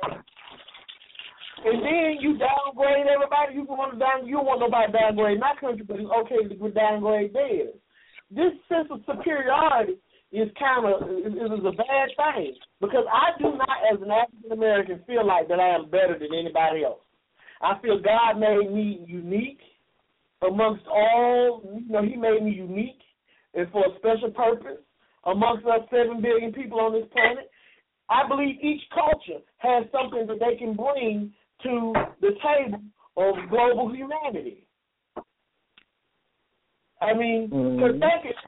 and then you downgrade everybody. You don't want nobody downgrading my country, but it's okay to downgrade theirs. This sense of superiority is a bad thing, because I do not, as an African American, feel like that I am better than anybody else. I feel God made me unique amongst all. You know, He made me unique and for a special purpose amongst us 7 billion people on this planet. I believe each culture has something that they can bring to the table of global humanity. I mean, because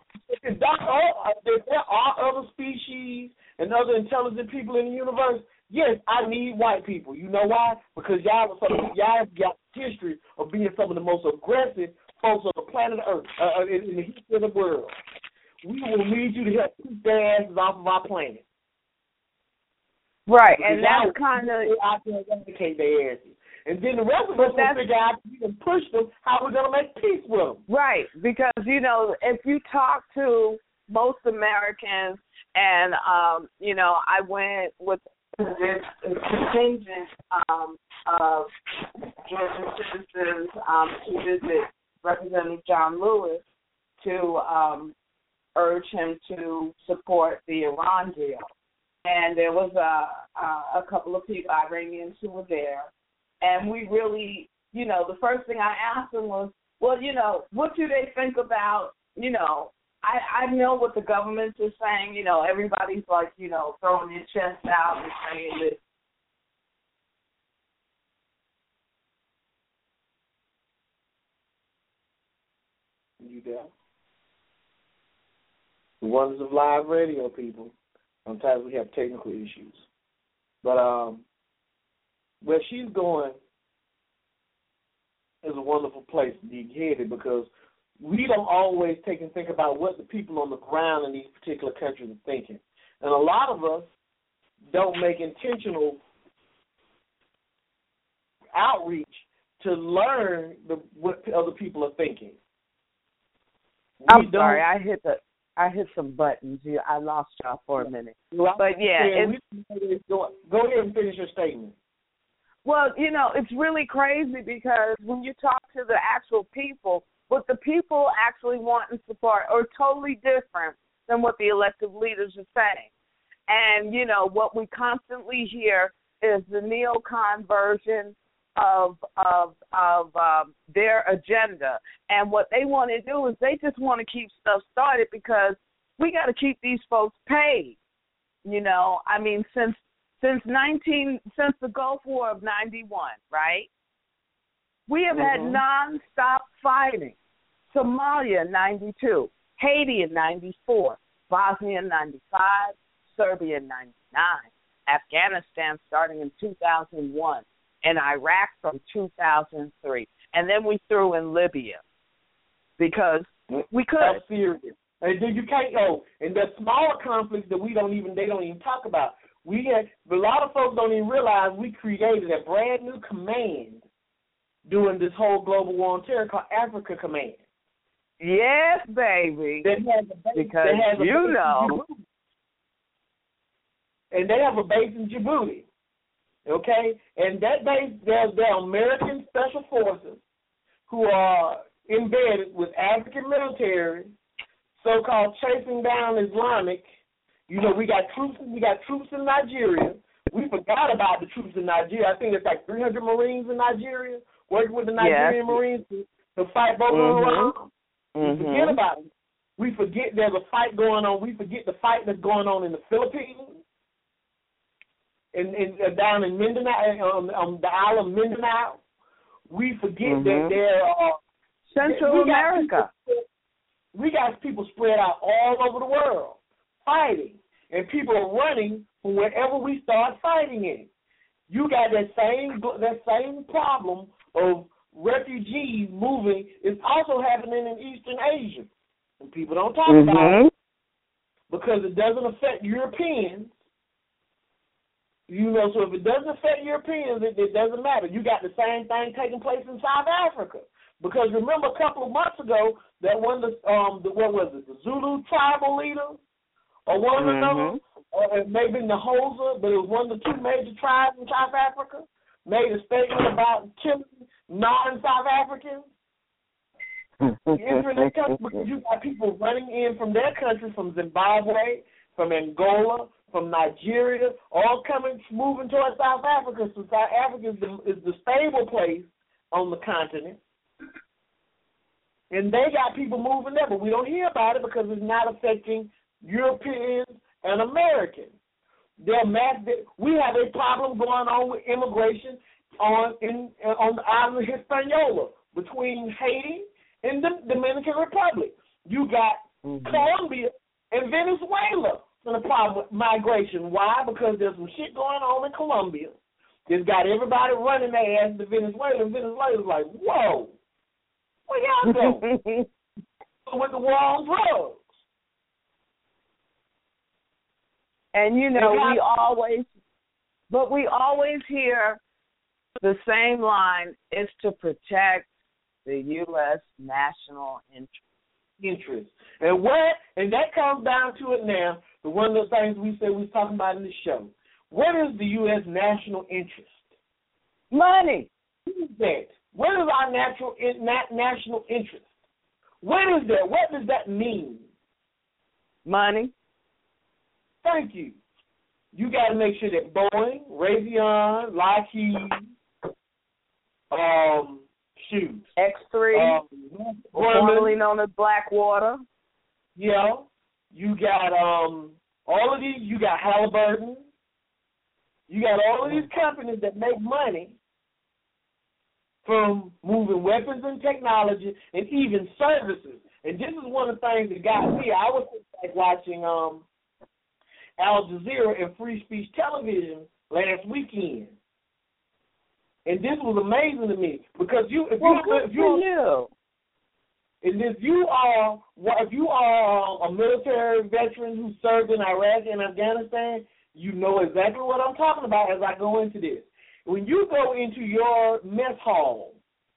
there are other species and other intelligent people in the universe. Yes, I need white people. You know why? Because y'all have got history of being some of the most aggressive folks on the planet Earth, in the history of the world. We will need you to help keep their asses off of our planet. Right, because and that's kind of out there eradicate their asses. And then the rest of us will figure out if we can push them how we're going to make peace with them. Right, because, you know, if you talk to most Americans, and, you know, I went with this contingent of Georgia citizens to visit Representative John Lewis to urge him to support the Iran deal. And there was a couple of people, Iranians, who were there. And we really, you know, the first thing I asked them was, well, you know, what do they think about, you know, I know what the government is saying, you know, everybody's like, you know, throwing their chest out and saying that. You there? The wonders of live radio, people. Sometimes we have technical issues. But where she's going is a wonderful place to be headed, because we don't always take and think about what the people on the ground in these particular countries are thinking. And a lot of us don't make intentional outreach to learn what other people are thinking. I'm sorry, I hit some buttons. I lost y'all for a minute. But yeah, go ahead and finish your statement. Well, you know, it's really crazy, because when you talk to the actual people, what the people actually want and support are totally different than what the elected leaders are saying. And, you know, what we constantly hear is the neocon version of their agenda. And what they want to do is they just want to keep stuff started, because we got to keep these folks paid. You know, I mean, since the Gulf War of 91, right? We have had nonstop fighting. Somalia in 92, Haiti in 94, Bosnia in 95, Serbia in 99, Afghanistan starting in 2001, and Iraq from 2003. And then we threw in Libya because we could. That's serious. And then you can't go. And the smaller conflicts that they don't even talk about. A lot of folks don't even realize we created a brand new command during this whole global war on terror called Africa Command. Yes, baby. That has a base, because you know. And they have a base in Djibouti. Okay? And that base, they're American Special Forces who are embedded with African military, so-called chasing down Islamic. You know, we got troops in Nigeria. We forgot about the troops in Nigeria. I think it's like 300 Marines in Nigeria working with the Nigerian Marines to fight Boko Haram. We forget about it. We forget there's a fight going on. We forget the fight that's going on in the Philippines, and down in Mindanao, on the island of Mindanao. We forget that there are Central America. We got people spread out all over the world fighting, and people are running from wherever we start fighting in. You got that same problem of refugees moving is also happening in Eastern Asia, and people don't talk about it because it doesn't affect Europeans. You know, so if it doesn't affect Europeans, it doesn't matter. You got the same thing taking place in South Africa. Because remember, a couple of months ago, that one of the Zulu tribal leader, or one of them, or maybe the Xhosa, but it was one of the two major tribes in South Africa, made a statement about killing non-South Africans. Because you got people running in from their country, from Zimbabwe, from Angola, from Nigeria, all moving towards South Africa. So South Africa is the stable place on the continent. And they got people moving there, but we don't hear about it because it's not affecting Europeans and Americans. We have a problem going on with immigration on the island of Hispaniola between Haiti and the Dominican Republic. You got Colombia and Venezuela and a problem with migration. Why? Because there's some shit going on in Colombia. It's got everybody running their ass to Venezuela, and Venezuela's like, whoa. Where y'all go? With the war on drugs. And we always hear the same line, is to protect the U.S. national interest. And that comes down to it now, one of the things we said we was talking about in the show. What is the U.S. national interest? Money. What is that? What is our national interest? What is that? What does that mean? Money. Thank you. You got to make sure that Boeing, Raytheon, Lockheed, X3, formerly known as Blackwater. Yeah. You got all of these. You got Halliburton. You got all of these companies that make money from moving weapons and technology and even services. And this is one of the things that got me. I was like watching Al Jazeera and Free Speech Television last weekend. And this was amazing to me because if you are a military veteran who served in Iraq and Afghanistan, you know exactly what I'm talking about as I go into this. When you go into your mess hall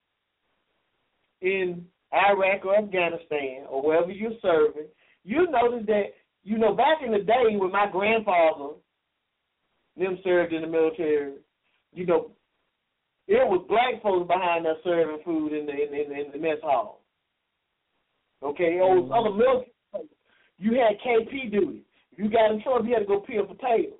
in Iraq or Afghanistan or wherever you're serving, you notice that, back in the day when my grandfather, them served in the military, it was black folks behind there serving food in the mess hall. Okay, those other military folks, you had KP duty. If you got in trouble, you had to go peel potatoes.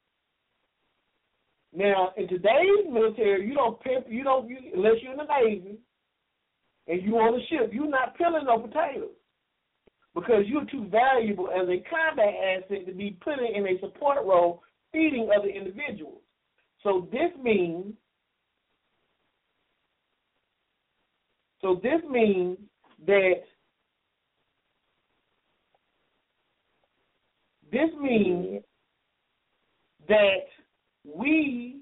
Now, in today's military, unless you're in the Navy and you on a ship, you're not peeling no potatoes because you're too valuable as a combat asset to be put in a support role feeding other individuals. So this means that we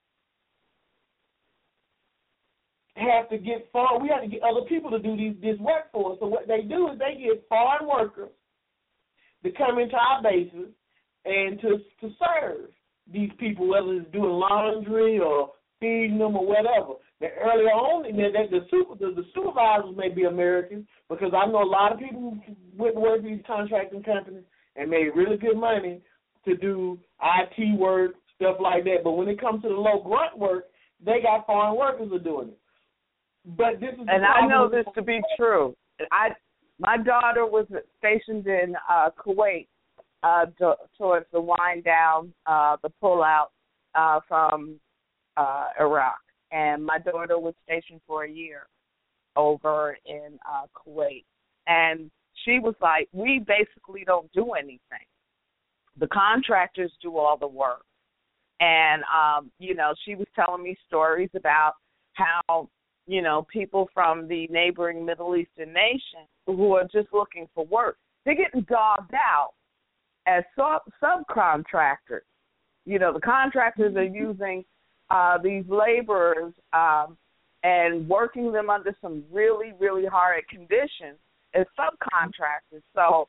have to get other people to do this work for us. So what they do is they get foreign workers to come into our bases and to serve these people, whether it's doing laundry or feeding them or whatever. Now, earlier on, the supervisors may be Americans because I know a lot of people who went to work for these contracting companies and made really good money to do IT work, stuff like that. But when it comes to the low grunt work, they got foreign workers who are doing it. But this is I know this to be true. My daughter was stationed in Kuwait towards the wind down, the pullout from Iraq. And my daughter was stationed for a year over in Kuwait. And she was like, we basically don't do anything. The contractors do all the work. And, she was telling me stories about how, people from the neighboring Middle Eastern nation who are just looking for work, they're getting dogged out as subcontractors. The contractors are using these laborers and working them under some really, really hard conditions as subcontractors. So,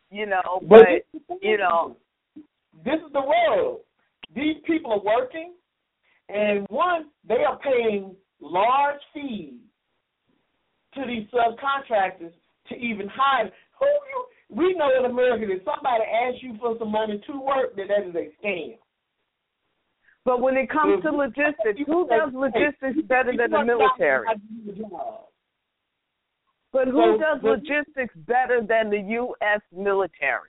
this is the world. These people are working, and one, they are paying large fees to these subcontractors to even hire. We know in America that somebody asks you for some money to work, that is a scam. But when it comes to logistics, who does logistics better than the military? But who does logistics better than the U.S. military?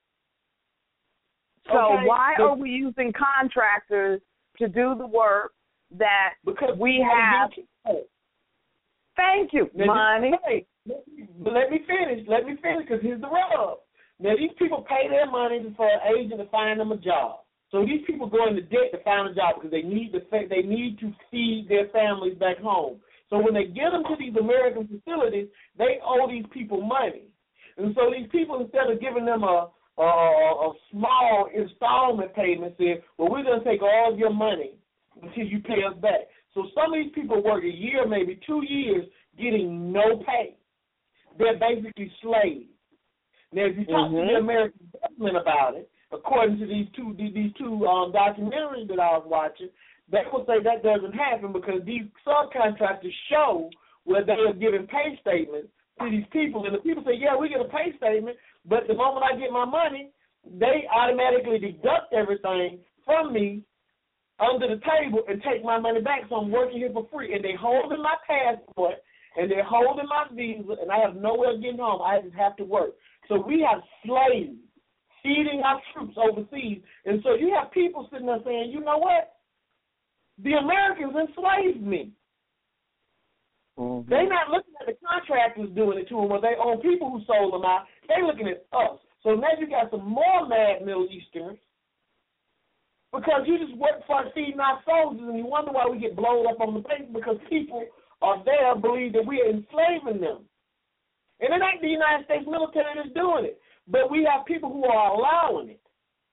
So why are we using contractors to do the work that we have? Thank you, money. But let me finish, because here's the rub. Now, these people pay their money for an agent to find them a job. So these people go into debt to find a job because they need to feed their families back home. So when they get them to these American facilities, they owe these people money. And so these people, instead of giving them a small installment payment, say, well, we're going to take all of your money until you pay us back. So some of these people work a year, maybe 2 years, getting no pay. They're basically slaves. Now, if you talk to the American government about it, according to these two documentaries that I was watching, they will say that doesn't happen because these subcontractors show where they are giving pay statements to these people, and the people say, yeah, we get a pay statement, but the moment I get my money, they automatically deduct everything from me under the table and take my money back, so I'm working here for free, and they're holding my passport, and they're holding my visa, and I have nowhere to get home. I just have to work. So we have slaves feeding our troops overseas, and so you have people sitting there saying, you know what? The Americans enslaved me. They're not looking at the contractors doing it to them or their own people who sold them out. They're looking at us. So now you got some more mad Middle Easterners because you just work for feeding our soldiers, and you wonder why we get blown up on the face because people are there believe that we are enslaving them. And it ain't the United States military that's doing it, but we have people who are allowing it.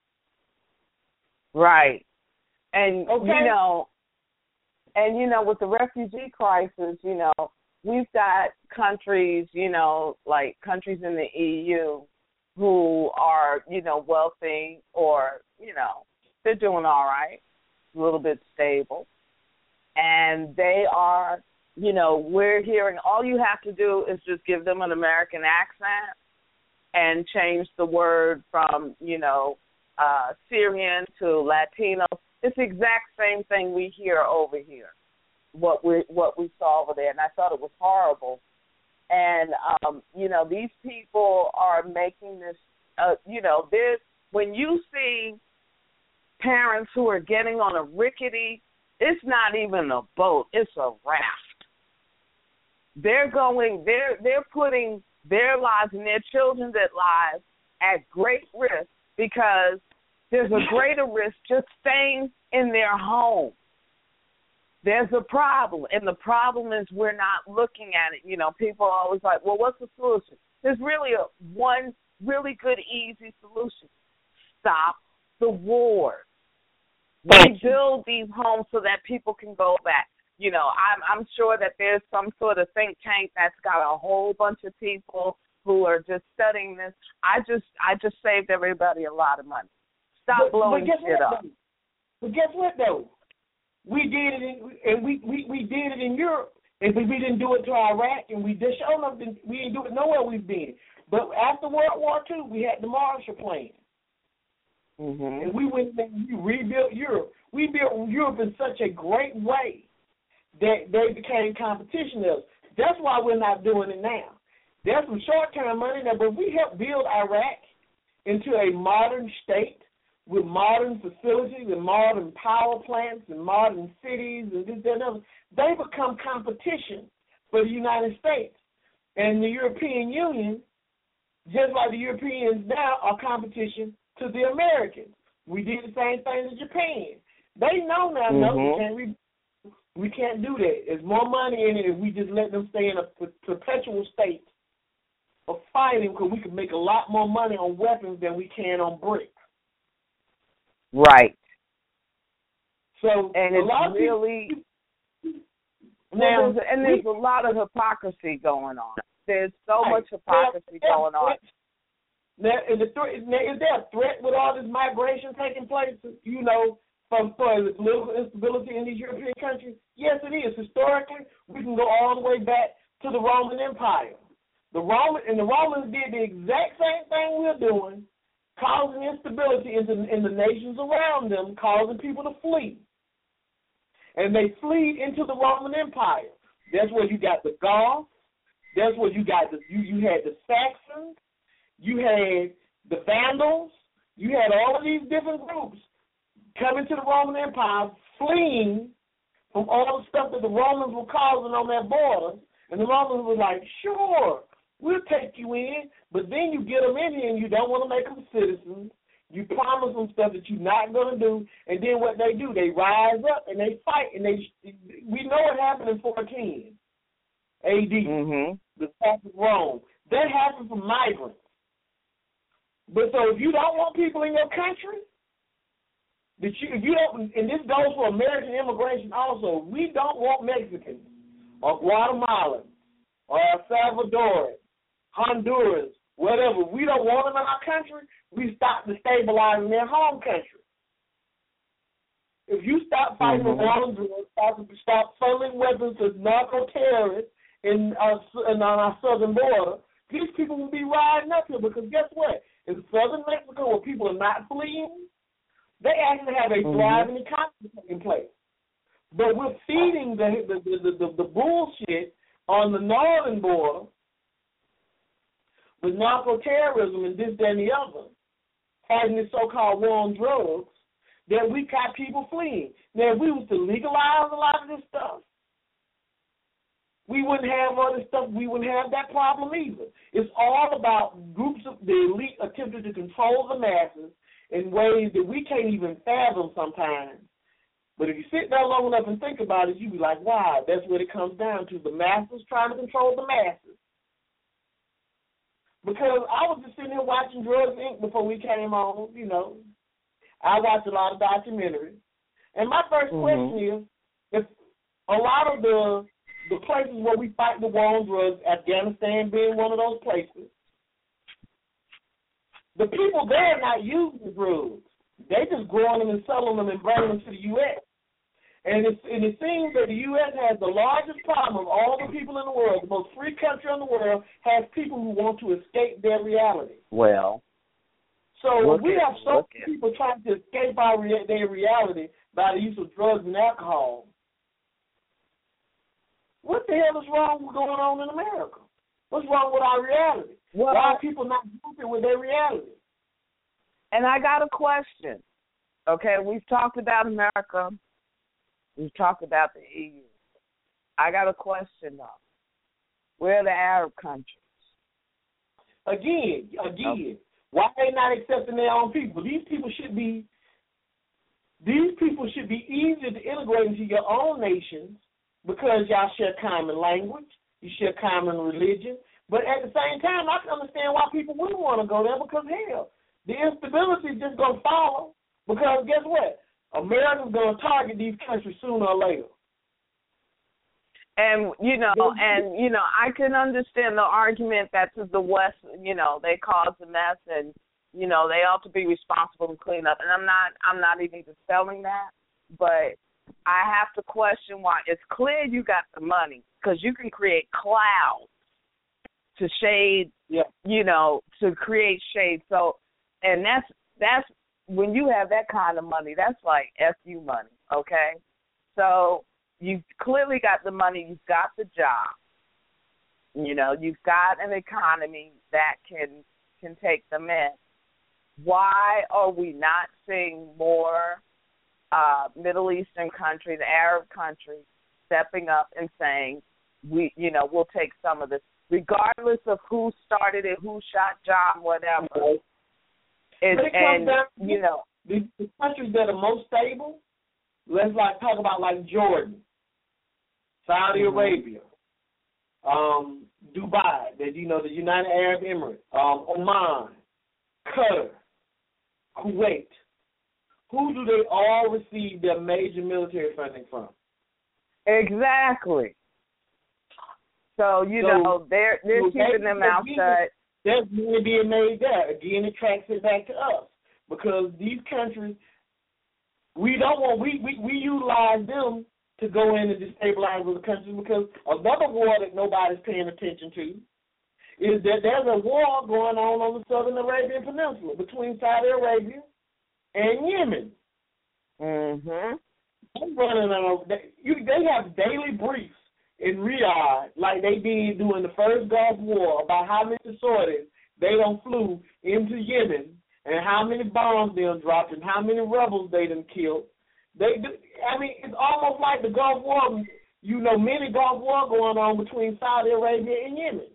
Right. And, with the refugee crisis, we've got countries, like countries in the EU who are, wealthy or, they're doing all right, a little bit stable. And they are, we're hearing all you have to do is just give them an American accent and change the word from, Syrian to Latino. It's the exact same thing we hear over here, what we saw over there, and I thought it was horrible. And, these people are making this, when you see parents who are getting on a rickety, it's not even a boat, it's a raft. They're putting their lives and their children's lives at great risk because there's a greater risk just staying in their home. There's a problem, and the problem is we're not looking at it. People are always like, well, what's the solution? There's really one really good, easy solution. Stop the war. Rebuild these homes so that people can go back. I'm sure that there's some sort of think tank that's got a whole bunch of people who are just studying this. I just saved everybody a lot of money. Stop blowing shit up. But guess what, though? We did it, we did it in Europe, and we didn't do it to Iraq, and we just showed up. We didn't do it nowhere we've been. But after World War II, we had the Marshall Plan, and we went and we rebuilt Europe. We built Europe in such a great way that they became competition of us. That's why we're not doing it now. There's some short-term money there, but we helped build Iraq into a modern state with modern facilities and modern power plants and modern cities and this, that, and other. They become competition for the United States. And the European Union, just like the Europeans now, are competition to the Americans. We did the same thing to Japan. They know now, no, we can't do that. There's more money in it if we just let them stay in a perpetual state of fighting, because we can make a lot more money on weapons than we can on bricks. Right. So and it's really there's a lot of hypocrisy going on. There's so much hypocrisy going on. Now, is there a threat with all this migration taking place? You know, for the political instability in these European countries? Yes, it is. Historically, we can go all the way back to the Roman Empire. The Romans did the exact same thing we're doing, causing instability in the nations around them, causing people to flee. And they flee into the Roman Empire. That's where you got the Goths. That's where you got you had the Saxons. You had the Vandals. You had all of these different groups coming to the Roman Empire, fleeing from all the stuff that the Romans were causing on their borders. And the Romans were like, sure, we'll take you in, but then you get them in here and you don't want to make them citizens. You promise them stuff that you're not going to do, and then what they do, they rise up and they fight, and we know what happened in 410 A.D., the fall of Rome. That happened from migrants. But so if you don't want people in your country, if you don't, and this goes for American immigration also, we don't want Mexicans or Guatemalans or Salvadorans, Honduras, whatever. We don't want them in our country. We stop destabilizing their home country. If you stop fighting the war, stop funneling weapons to narco-terrorists on our southern border, these people will be riding up here, because guess what? In southern Mexico, where people are not fleeing, they actually have a thriving economy taking place. But we're feeding the bullshit on the northern border with narco-terrorism and this, that, and the other, having this so-called war on drugs, that we got people fleeing. Now, if we was to legalize a lot of this stuff, we wouldn't have all this stuff. We wouldn't have that problem either. It's all about groups of the elite attempting to control the masses in ways that we can't even fathom sometimes. But if you sit there long enough and think about it, you be like, wow, that's what it comes down to, the masses trying to control the masses. Because I was just sitting here watching Drugs, Inc. before we came on, you know. I watch a lot of documentaries. And my first question is, if a lot of the places where we fight the war on drugs, Afghanistan being one of those places, the people there are not using drugs. They just growing them and selling them and bringing them to the U.S. And it seems that the U.S. has the largest problem of all the people in the world. The most free country in the world has people who want to escape their reality. Well, so we have so many people trying to escape their reality by the use of drugs and alcohol. What the hell is wrong with going on in America? What's wrong with our reality? Well, why are people not happy with their reality? And I got a question. Okay, we've talked about America. We've talked about the EU. I got a question, though. Where are the Arab countries? Again, why are they not accepting their own people? These people should be easier to integrate into your own nations because y'all share common language, you share common religion. But at the same time, I can understand why people wouldn't want to go there, because, hell, the instability is just going to follow. Because guess what? America's going to target these countries sooner or later. And, I can understand the argument that the West, they caused a mess and, they ought to be responsible and clean up. And I'm not even dispelling that. But I have to question why. It's clear you got the money, because you can create clouds to shade, to create shade. So, and that's when you have that kind of money, that's like FU money, okay? So you've clearly got the money, you've got the job, you've got an economy that can take them in. Why are we not seeing more Middle Eastern countries, Arab countries, stepping up and saying, we'll take some of this regardless of who started it, who shot John, whatever. Okay. You know, the countries that are most stable, let's talk about Jordan, Saudi Arabia, Dubai, the United Arab Emirates, Oman, Qatar, Kuwait. Who do they all receive their major military funding from? Exactly. So they're keeping them out shut. There's money being made there. Again, it tracks it back to us because these countries, we utilize them to go in and destabilize other countries because another war that nobody's paying attention to is that there's a war going on the Southern Arabian Peninsula between Saudi Arabia and Yemen. Mhm. They have daily briefs in Riyadh, like they did during the first Gulf War, about how many sorties they done flew into Yemen and how many bombs they done dropped and how many rebels they done killed. It's almost like the Gulf War, mini Gulf War going on between Saudi Arabia and Yemen.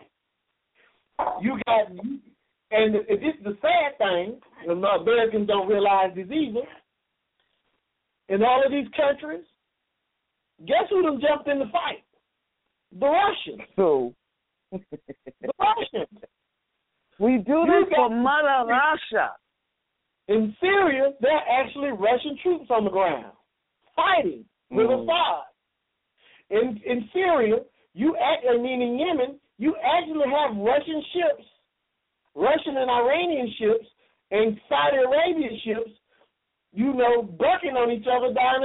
And this is the sad thing, Americans don't realize this either. In all of these countries, guess who done jumped in the fight? The Russians. Who? The Russians. We do this for Mother Russia. In Syria, there are actually Russian troops on the ground fighting with Assad. In Syria, in Yemen, you actually have Russian ships, Russian and Iranian ships, and Saudi Arabian ships, bucking on each other down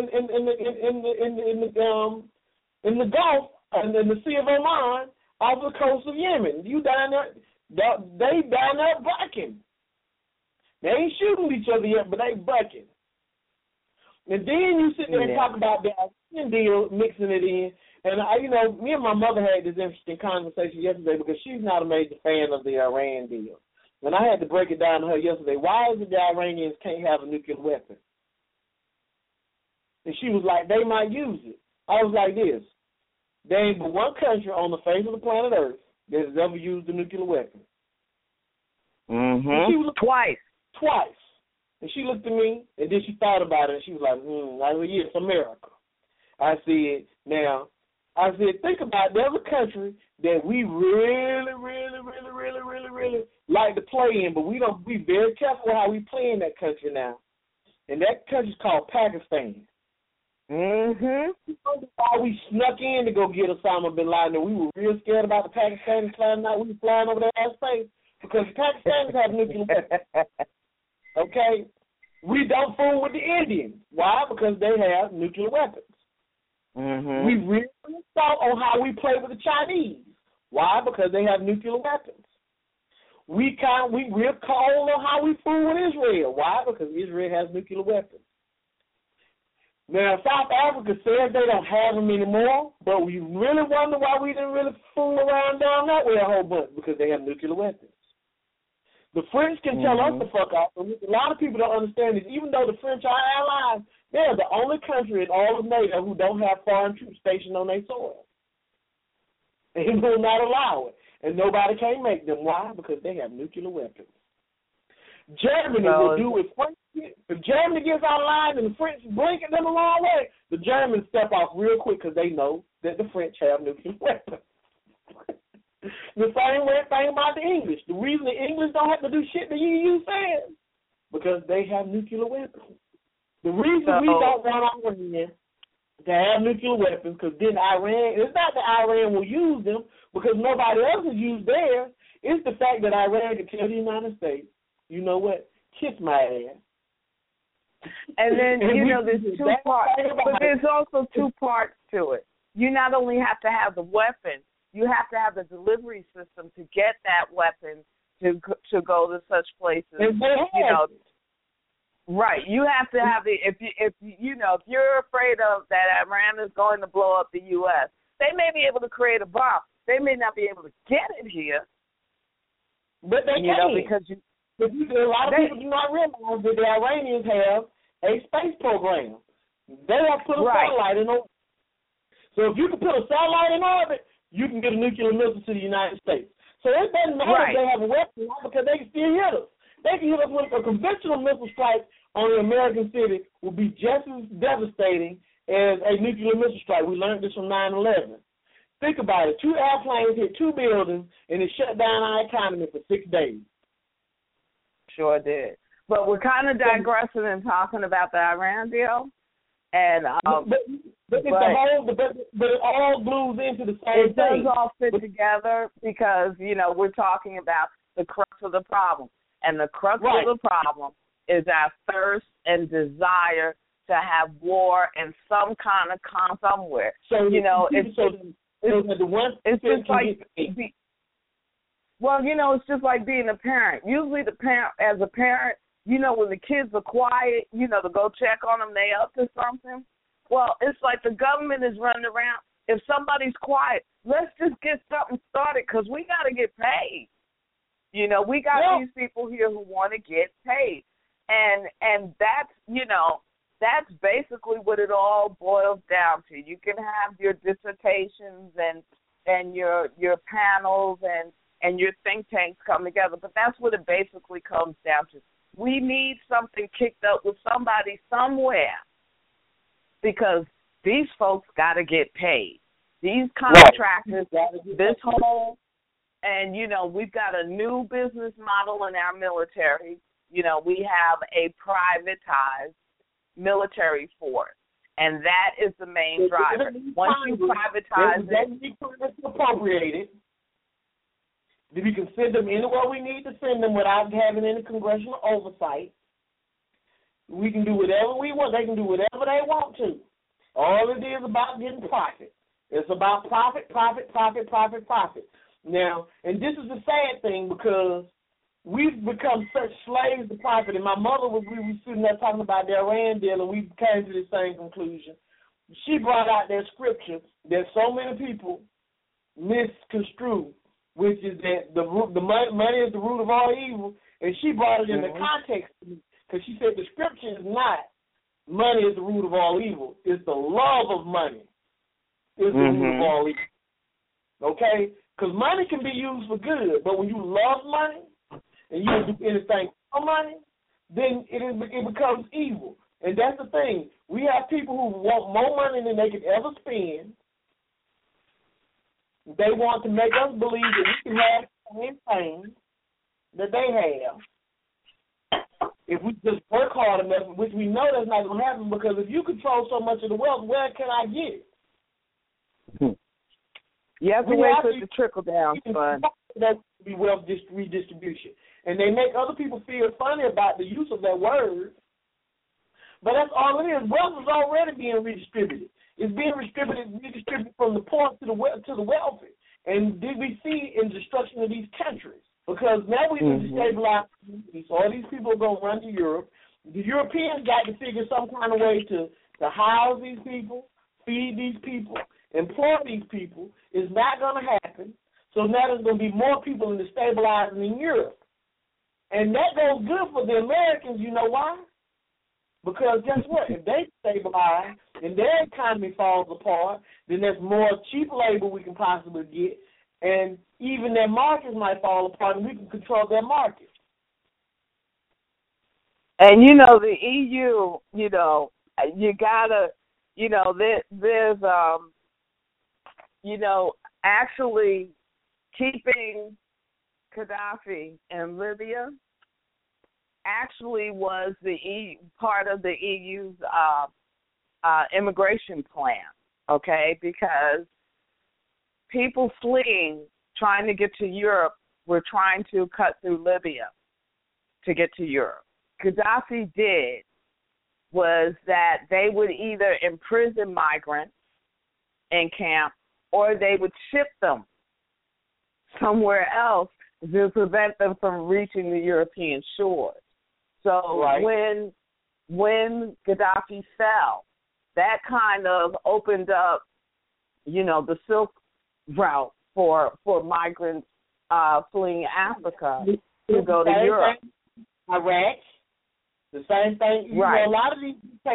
in the Gulf and in the Sea of Oman off the coast of Yemen. You down there, they down there bucking. They ain't shooting each other yet, but they bucking. And then you sit there and talk about the Iranian deal, mixing it in. And me and my mother had this interesting conversation yesterday because she's not a major fan of the Iran deal. And I had to break it down to her yesterday. Why is it the Iranians can't have a nuclear weapon? And she was like, they might use it. I was like this. There ain't but one country on the face of the planet Earth that has ever used a nuclear weapon. Mm-hmm. Twice. And she looked at me, and then she thought about it, and she was like, I said, yeah, it's America. I said, think about the other country that we really, really, really, really, really, really like to play in, but we don't be very careful how we play in that country now. And that country's called Pakistan. Mm-hmm. Why we snuck in to go get Osama bin Laden, and we were real scared about the Pakistanis flying out. We were flying over their ass face because the Pakistanis have nuclear weapons. Okay? We don't fool with the Indians. Why? Because they have nuclear weapons. Mm-hmm. We really thought on how we play with the Chinese. Why? Because they have nuclear weapons. We real cold on how we fool with Israel. Why? Because Israel has nuclear weapons. Now, South Africa says they don't have them anymore, but we really wonder why we didn't really fool around down that way a whole bunch, because they have nuclear weapons. The French can tell us to fuck off. A lot of people don't understand this. Even though the French are allies, they're the only country in all of NATO who don't have foreign troops stationed on their soil. They will not allow it. And nobody can make them. Why? Because they have nuclear weapons. Germany will do it. If Germany gets out of line and the French blink at them the wrong way, the Germans step off real quick because they know that the French have nuclear weapons. The same way thing about the English. The reason the English don't have to do shit the EU says, because they have nuclear weapons. The reason we don't want Iran to have nuclear weapons, because then Iran, it's not that Iran will use them, because nobody else has used theirs. It's the fact that Iran can tell the United States, you know what, kiss my ass. And then, there's two parts, but there's also two parts to it. You not only have to have the weapon, you have to have the delivery system to get that weapon to go to such places. Right. You have to have the if you're afraid of that Iran is going to blow up the U.S., they may be able to create a bomb. They may not be able to get it here, but they can. Because a lot of people do not realize that the Iranians have a space program. They have put a satellite in orbit. So if you can put a satellite in orbit, you can get a nuclear missile to the United States. So it doesn't matter if they have a weapon, because they can still hit us. They can hit us with a conventional missile strike on the American city will be just as devastating as a nuclear missile strike. We learned this from 9/11. Think about it. 2 airplanes hit 2 buildings, and it shut down our economy for 6 days. Sure did. But we're kind of digressing and talking about the Iran deal. And but it all glues into the same thing. It does all fit together because, we're talking about the crux of the problem. And the crux of the problem is our thirst and desire to have war and some kind of somewhere. So, it's just like, it's just like being a parent. Usually as a parent, when the kids are quiet, to go check on them, they up to something. Well, it's like the government is running around. If somebody's quiet, let's just get something started because we got to get paid. We got these people here who want to get paid. And that's, that's basically what it all boils down to. You can have your dissertations and your panels and your think tanks come together, but that's what it basically comes down to. We need something kicked up with somebody somewhere because these folks got to get paid. These contractors, this whole, and, we've got a new business model in our military. We have a privatized military force, and that is the main driver. Once you privatize it, appropriated. We can send them anywhere we need to send them without having any congressional oversight. We can do whatever we want. They can do whatever they want to. All it is about getting profit. It's about profit, profit, profit, profit, profit. Now, and this is the sad thing because we've become such slaves to profit. And my mother we were sitting there talking about the Iran deal, and we came to the same conclusion. She brought out that scripture that so many people misconstrue, which is that the money is the root of all evil, and she brought it in the context because she said the scripture is not money is the root of all evil. It's the love of money is the root of all evil. Okay? Because money can be used for good, but when you love money and you do anything for money, then it becomes evil. And that's the thing. We have people who want more money than they could ever spend. They want to make us believe that we can have the same thing that they have if we just work hard enough, which we know that's not going to happen because if you control so much of the wealth, where can I get it? You have to wait for the trickle-down fund. That would be wealth redistribution. And they make other people feel funny about the use of that word, but that's all it is. Wealth is already being redistributed. It's being redistributed from the poor to the wealthy. And did we see in destruction of these countries? Because now we've been destabilized. So all these people are going to run to Europe. The Europeans got to figure some kind of way to house these people, feed these people, employ these people. It's not going to happen. So now there's going to be more people in destabilizing in Europe. And that goes good for the Americans. You know why? Because guess what? If they stabilize and their economy falls apart, then there's more cheap labor we can possibly get, and even their markets might fall apart, and we can control their markets. And, the EU, you got to, there's, actually keeping Gaddafi in Libya actually was part of the EU's immigration plan, okay? Because people fleeing, trying to get to Europe, were trying to cut through Libya to get to Europe. Gaddafi did was that they would either imprison migrants in camp or they would ship them somewhere else to prevent them from reaching the European shores. So when Gaddafi fell, that kind of opened up, the Silk Route for migrants fleeing Africa to go to Europe. Iraq, the same thing. A lot of these dictators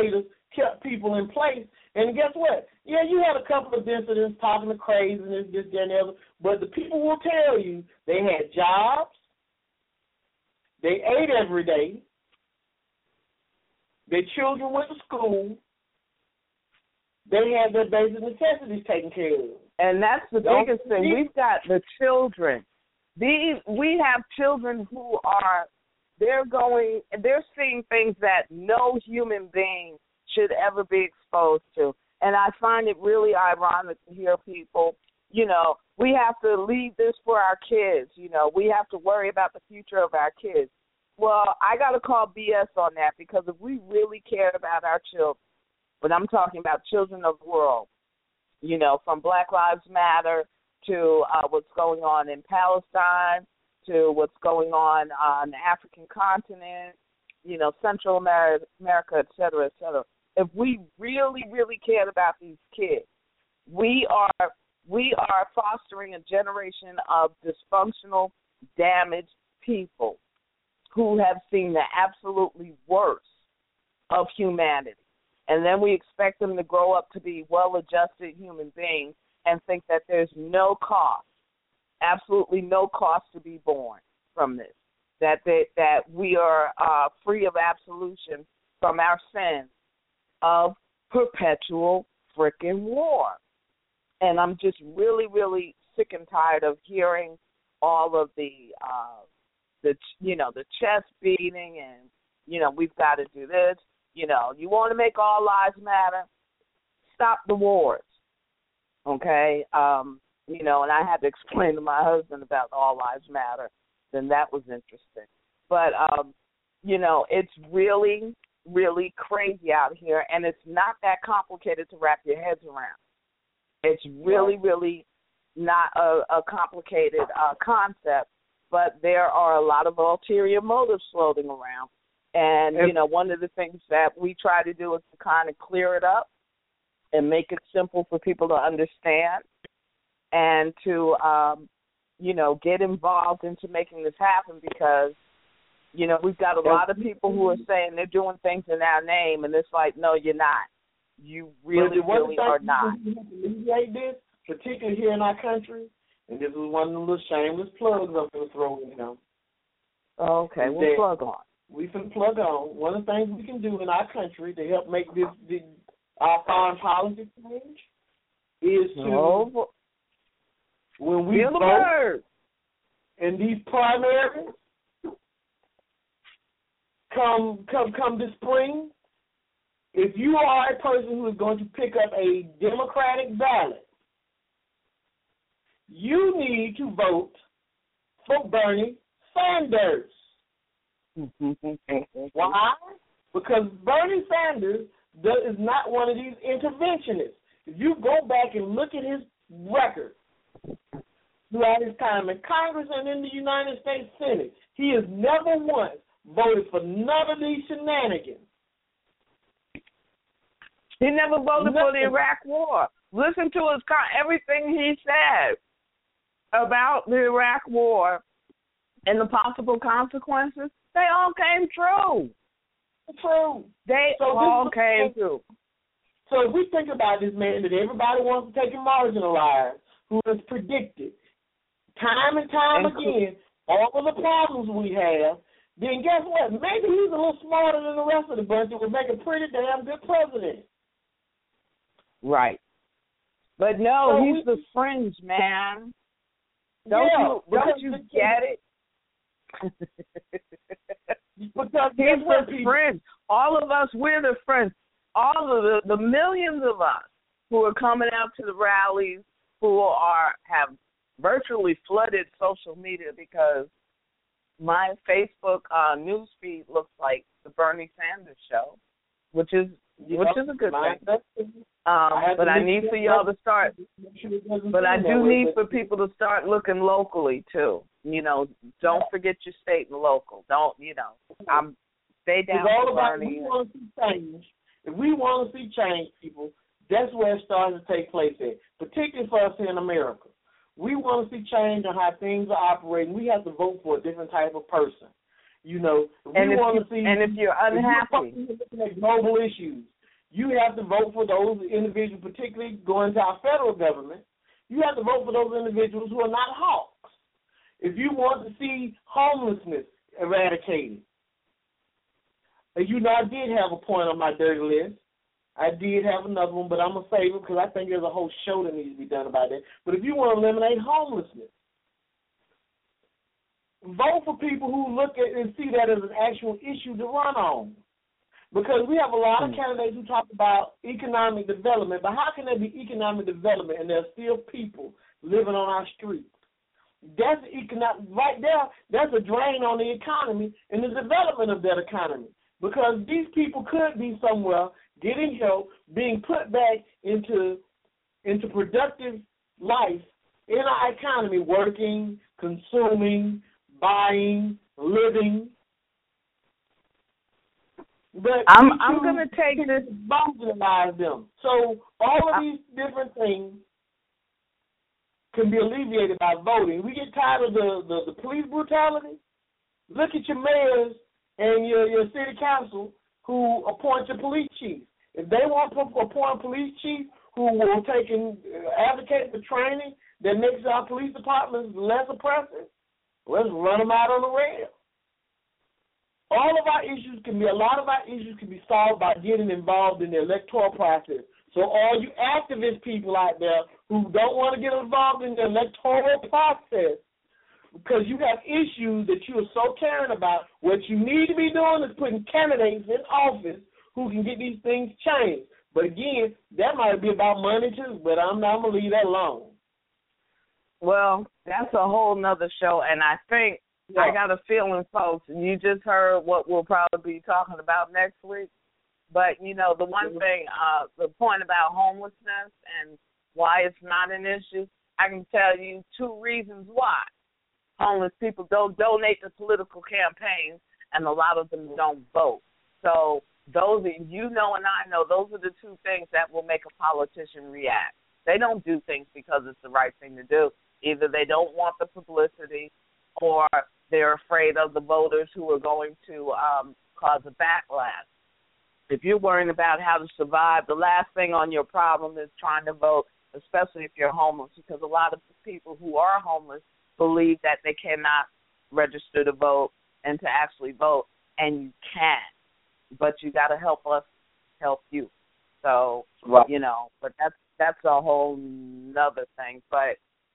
kept people in place. And guess what? Yeah, you had a couple of dissidents talking to craziness, this, that, and the other, but the people will tell you they had jobs, they ate every day, their children went to school, they had their basic necessities taken care of. And that's the biggest thing. We've got the children. We have children who are, they're seeing things that no human being should ever be exposed to. And I find it really ironic to hear people, we have to leave this for our kids. We have to worry about the future of our kids. Well, I got to call BS on that, because if we really cared about our children, but I'm talking about children of the world, from Black Lives Matter to what's going on in Palestine, to what's going on the African continent, Central America, et cetera, et cetera. If we really, really cared about these kids, we are fostering a generation of dysfunctional, damaged people who have seen the absolutely worst of humanity. And then we expect them to grow up to be well-adjusted human beings and think that there's no cost, absolutely no cost to be born from this, that we are free of absolution from our sins of perpetual frickin' war. And I'm just really, really sick and tired of hearing all of the chest beating and, we've got to do this. You want to make all lives matter? Stop the wars, okay? And I had to explain to my husband about all lives matter. Then that was interesting. But, it's really, really crazy out here, and it's not that complicated to wrap your heads around. It's really, really not a complicated concept, but there are a lot of ulterior motives floating around. And, one of the things that we try to do is to kind of clear it up and make it simple for people to understand and to, get involved into making this happen, because, we've got a lot of people who are saying they're doing things in our name, and it's like, no, you're not. You really, really are not. Like this, particularly here in our country, and this is one of the little shameless plugs I'm going to throw in, Okay, we'll plug on. We can plug on. One of the things we can do in our country to help make our foreign policy change is to, when we vote in these primaries, come this spring, if you are a person who is going to pick up a Democratic ballot, you need to vote for Bernie Sanders. Why? Because Bernie Sanders is not one of these interventionists. If you go back and look at his record throughout his time in Congress and in the United States Senate, he has never once voted for none of these shenanigans. He never voted for the Iraq War. Listen to everything he said about the Iraq War and the possible consequences. They all came true. True. They all came true. So if we think about this man that everybody wants to take and marginalize, who has predicted time and time again all of the problems we have, then guess what? Maybe he's a little smarter than the rest of the bunch and would make a pretty damn good president. Right. But no, he's the fringe, man. Don't you get it? Because he's the fringe. All of us, we're the fringe. All of the millions of us who are coming out to the rallies, who have virtually flooded social media, because my Facebook news feed looks like the Bernie Sanders show, which is a good thing. But I need for y'all to start. But I do need for people to start looking locally too. Don't forget your state and local. Don't stay down for Bernie. If we want to see change, people, that's where it starts to take place at, particularly for us here in America. We want to see change on how things are operating. We have to vote for a different type of person. And if you're unhappy, looking at global issues, you have to vote for those individuals, particularly going to our federal government. You have to vote for those individuals who are not hawks. If you want to see homelessness eradicated, and you know I did have a point on my dirty list. I did have another one, but I'm going to save it because I think there's a whole show that needs to be done about that. But if you want to eliminate homelessness, vote for people who look at and see that as an actual issue to run on. Because we have a lot of candidates who talk about economic development, but how can there be economic development and there's still people living on our streets? That's right there, that's a drain on the economy and the development of that economy. Because these people could be somewhere getting help, being put back into productive life in our economy, working, consuming, buying, living. But I'm going to take this, marginalize them. So all of these different things can be alleviated by voting. We get tired of the police brutality. Look at your mayors and your city council who appoint your police chief. If they want to appoint a police chief who will take and advocate for training that makes our police departments less oppressive, let's run them out on the rail. A lot of our issues can be solved by getting involved in the electoral process. So all you activist people out there who don't want to get involved in the electoral process because you have issues that you are so caring about, what you need to be doing is putting candidates in office who can get these things changed. But again, that might be about money too, but I'm going to leave that alone. Well, that's a whole nother show, and I think I got a feeling, folks, you just heard what we'll probably be talking about next week. But, you know, the one thing, the point about homelessness and why it's not an issue, I can tell you 2 reasons why. Homeless people don't donate to political campaigns, and a lot of them don't vote. So those, you know and I know, those are the 2 things that will make a politician react. They don't do things because it's the right thing to do. Either they don't want the publicity or they're afraid of the voters who are going to cause a backlash. If you're worrying about how to survive, the last thing on your problem is trying to vote, especially if you're homeless, because a lot of people who are homeless believe that they cannot register to vote and to actually vote, and you can. But you got to help us help you. So, you know, but that's a whole nother thing. But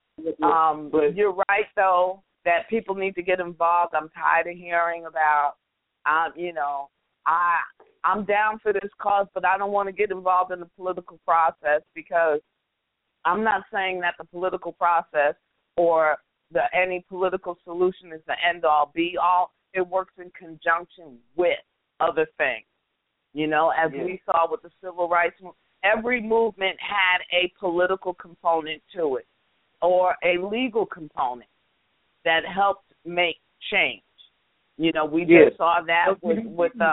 you're right, though, that people need to get involved. I'm tired of hearing about, you know, I'm down for this cause, but I don't want to get involved in the political process because I'm not saying that the political process or any political solution is the end-all, be-all. It works in conjunction with other things. You know, as we saw with the civil rights movement, every movement had a political component to it or a legal component that helped make change. You know, we just saw that with the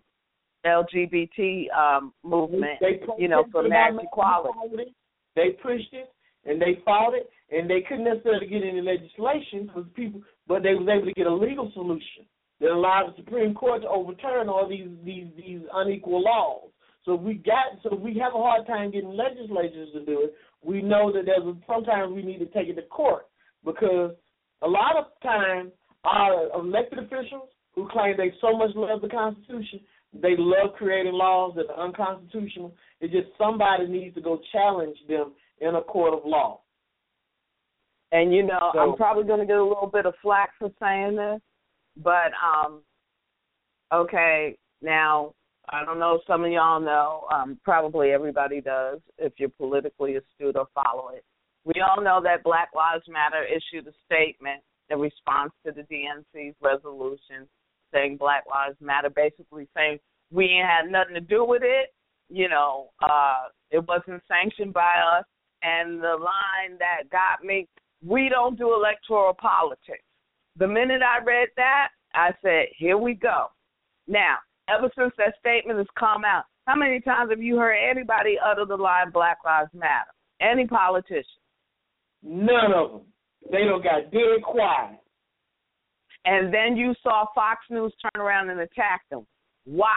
LGBT movement, you know, for marriage equality. They pushed it, and they fought it, and they couldn't necessarily get any legislation for people, but they was able to get a legal solution that allowed the Supreme Court to overturn all these unequal laws. So we have a hard time getting legislatures to do it. We know that sometimes we need to take it to court because a lot of times our elected officials who claim they so much love the Constitution, they love creating laws that are unconstitutional. It's just somebody needs to go challenge them in a court of law. And, you know, I'm probably going to get a little bit of flack for saying this, but, okay, now, I don't know if some of y'all know, probably everybody does if you're politically astute or follow it. We all know that Black Lives Matter issued a statement in response to the DNC's resolution saying Black Lives Matter, basically saying we ain't had nothing to do with it. You know, it wasn't sanctioned by us. And the line that got me, we don't do electoral politics. The minute I read that, I said, here we go. Now, ever since that statement has come out, how many times have you heard anybody utter the line Black Lives Matter? Any politician? None of them. They don't got dead quiet. And then you saw Fox News turn around and attack them. Why?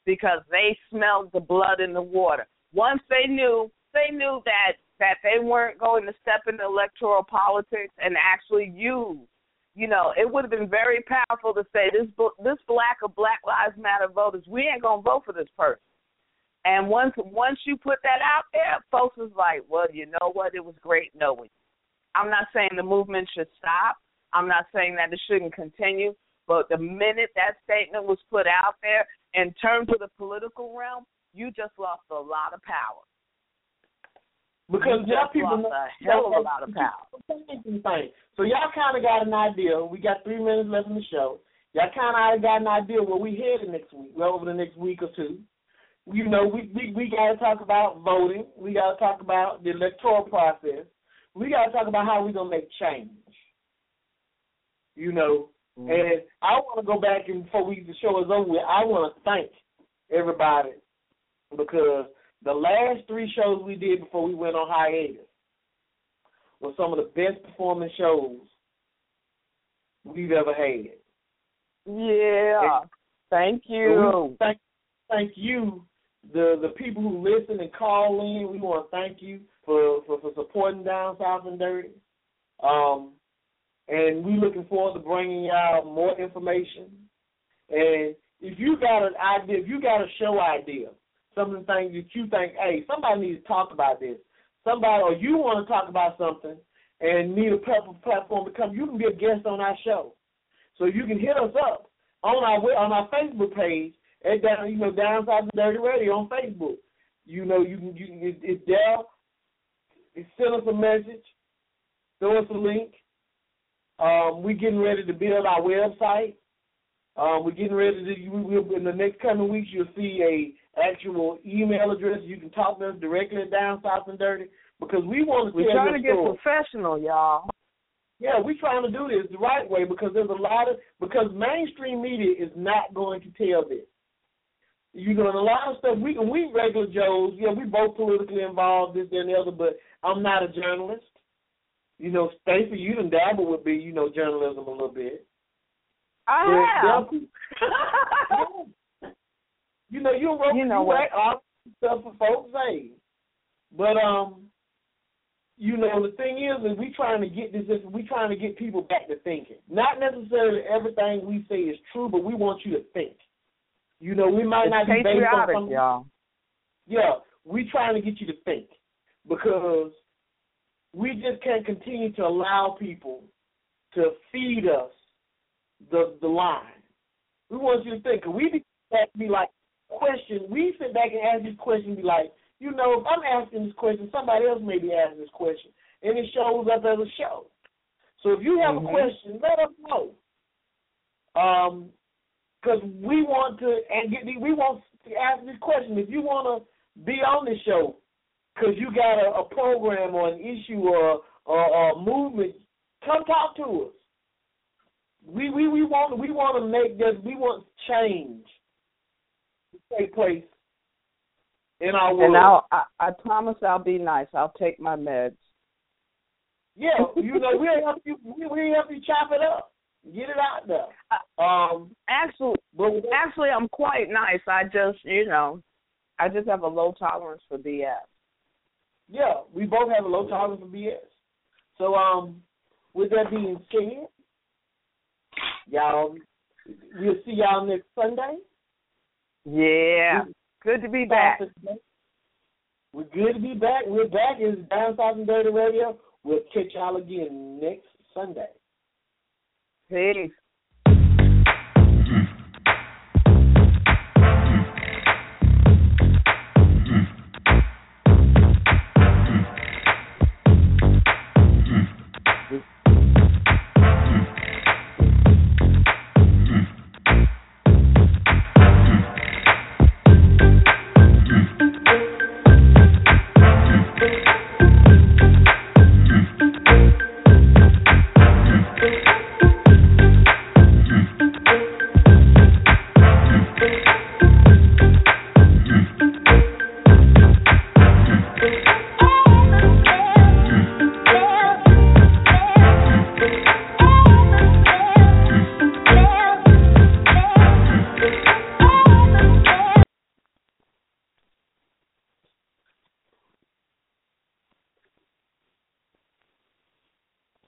because they smelled the blood in the water. Once they knew that they weren't going to step into electoral politics and actually use, it would have been very powerful to say this black or Black Lives Matter voters, we ain't gonna vote for this person. And once you put that out there, folks was like, well, you know what? It was great knowing. I'm not saying the movement should stop. I'm not saying that it shouldn't continue. But the minute that statement was put out there, in terms of the political realm, you just lost a lot of power. Because y'all people lost a hell of a lot of power. So y'all kind of got an idea. We got 3 minutes left in the show. Y'all kind of got an idea where we headed next week, over the next week or two. We got to talk about voting. We got to talk about the electoral process. We got to talk about how we're going to make change. Mm-hmm. And I want to go back, and before the show is over with, I want to thank everybody, because the last 3 shows we did before we went on hiatus were some of the best performing shows we've ever had. Yeah. Thank you. So thank you, the people who listen and call in. We want to thank you for supporting Down South and Dirty. And we're looking forward to bringing y'all more information. And if you got an idea, if you got a show idea, something that you think, hey, somebody needs to talk about this, or you want to talk about something and need a platform to come, you can be a guest on our show. So you can hit us up on our Facebook page at Down South and Dirty Radio on Facebook. It's there. Send us a message. Throw us a link. We're getting ready to build our website. We're getting ready to, in the next coming weeks, you'll see a actual email address. You can talk to us directly at Down South and Dirty, because we want to tell you a story. We're trying to get professional, y'all. Yeah, we're trying to do this the right way, because because mainstream media is not going to tell this. And a lot of stuff, we regular Joes, we both politically involved, this, that, and the other, but I'm not a journalist. Stacey, you done dabble with journalism a little bit. I have. You write all stuff for folks say. But the thing is we trying to get we trying to get people back to thinking. Not necessarily everything we say is true, but we want you to think. We might not be based on something. Y'all. Yeah, we trying to get you to think, because we just can't continue to allow people to feed us the line. We want you to think. We be like, question. We sit back and ask these questions, be like, if I'm asking this question, somebody else may be asking this question, and it shows up as a show. So if you have a question, let us know. Because we want to ask this question. If you want to be on this show, because you got a program or an issue or a movement, come talk to us. We want to make this. We want change to take place in our world. And I promise I'll be nice. I'll take my meds. Yeah, we'll help you. We'll help you chop it up, get it out there. Actually, I'm quite nice. I just have a low tolerance for BS. Yeah, we both have a low tolerance for BS. So, with that being said, y'all, we'll see y'all next Sunday. Yeah, good to be back. We're good to be back. We're back. It's Down South and Dirty Radio. We'll catch y'all again next Sunday. Peace.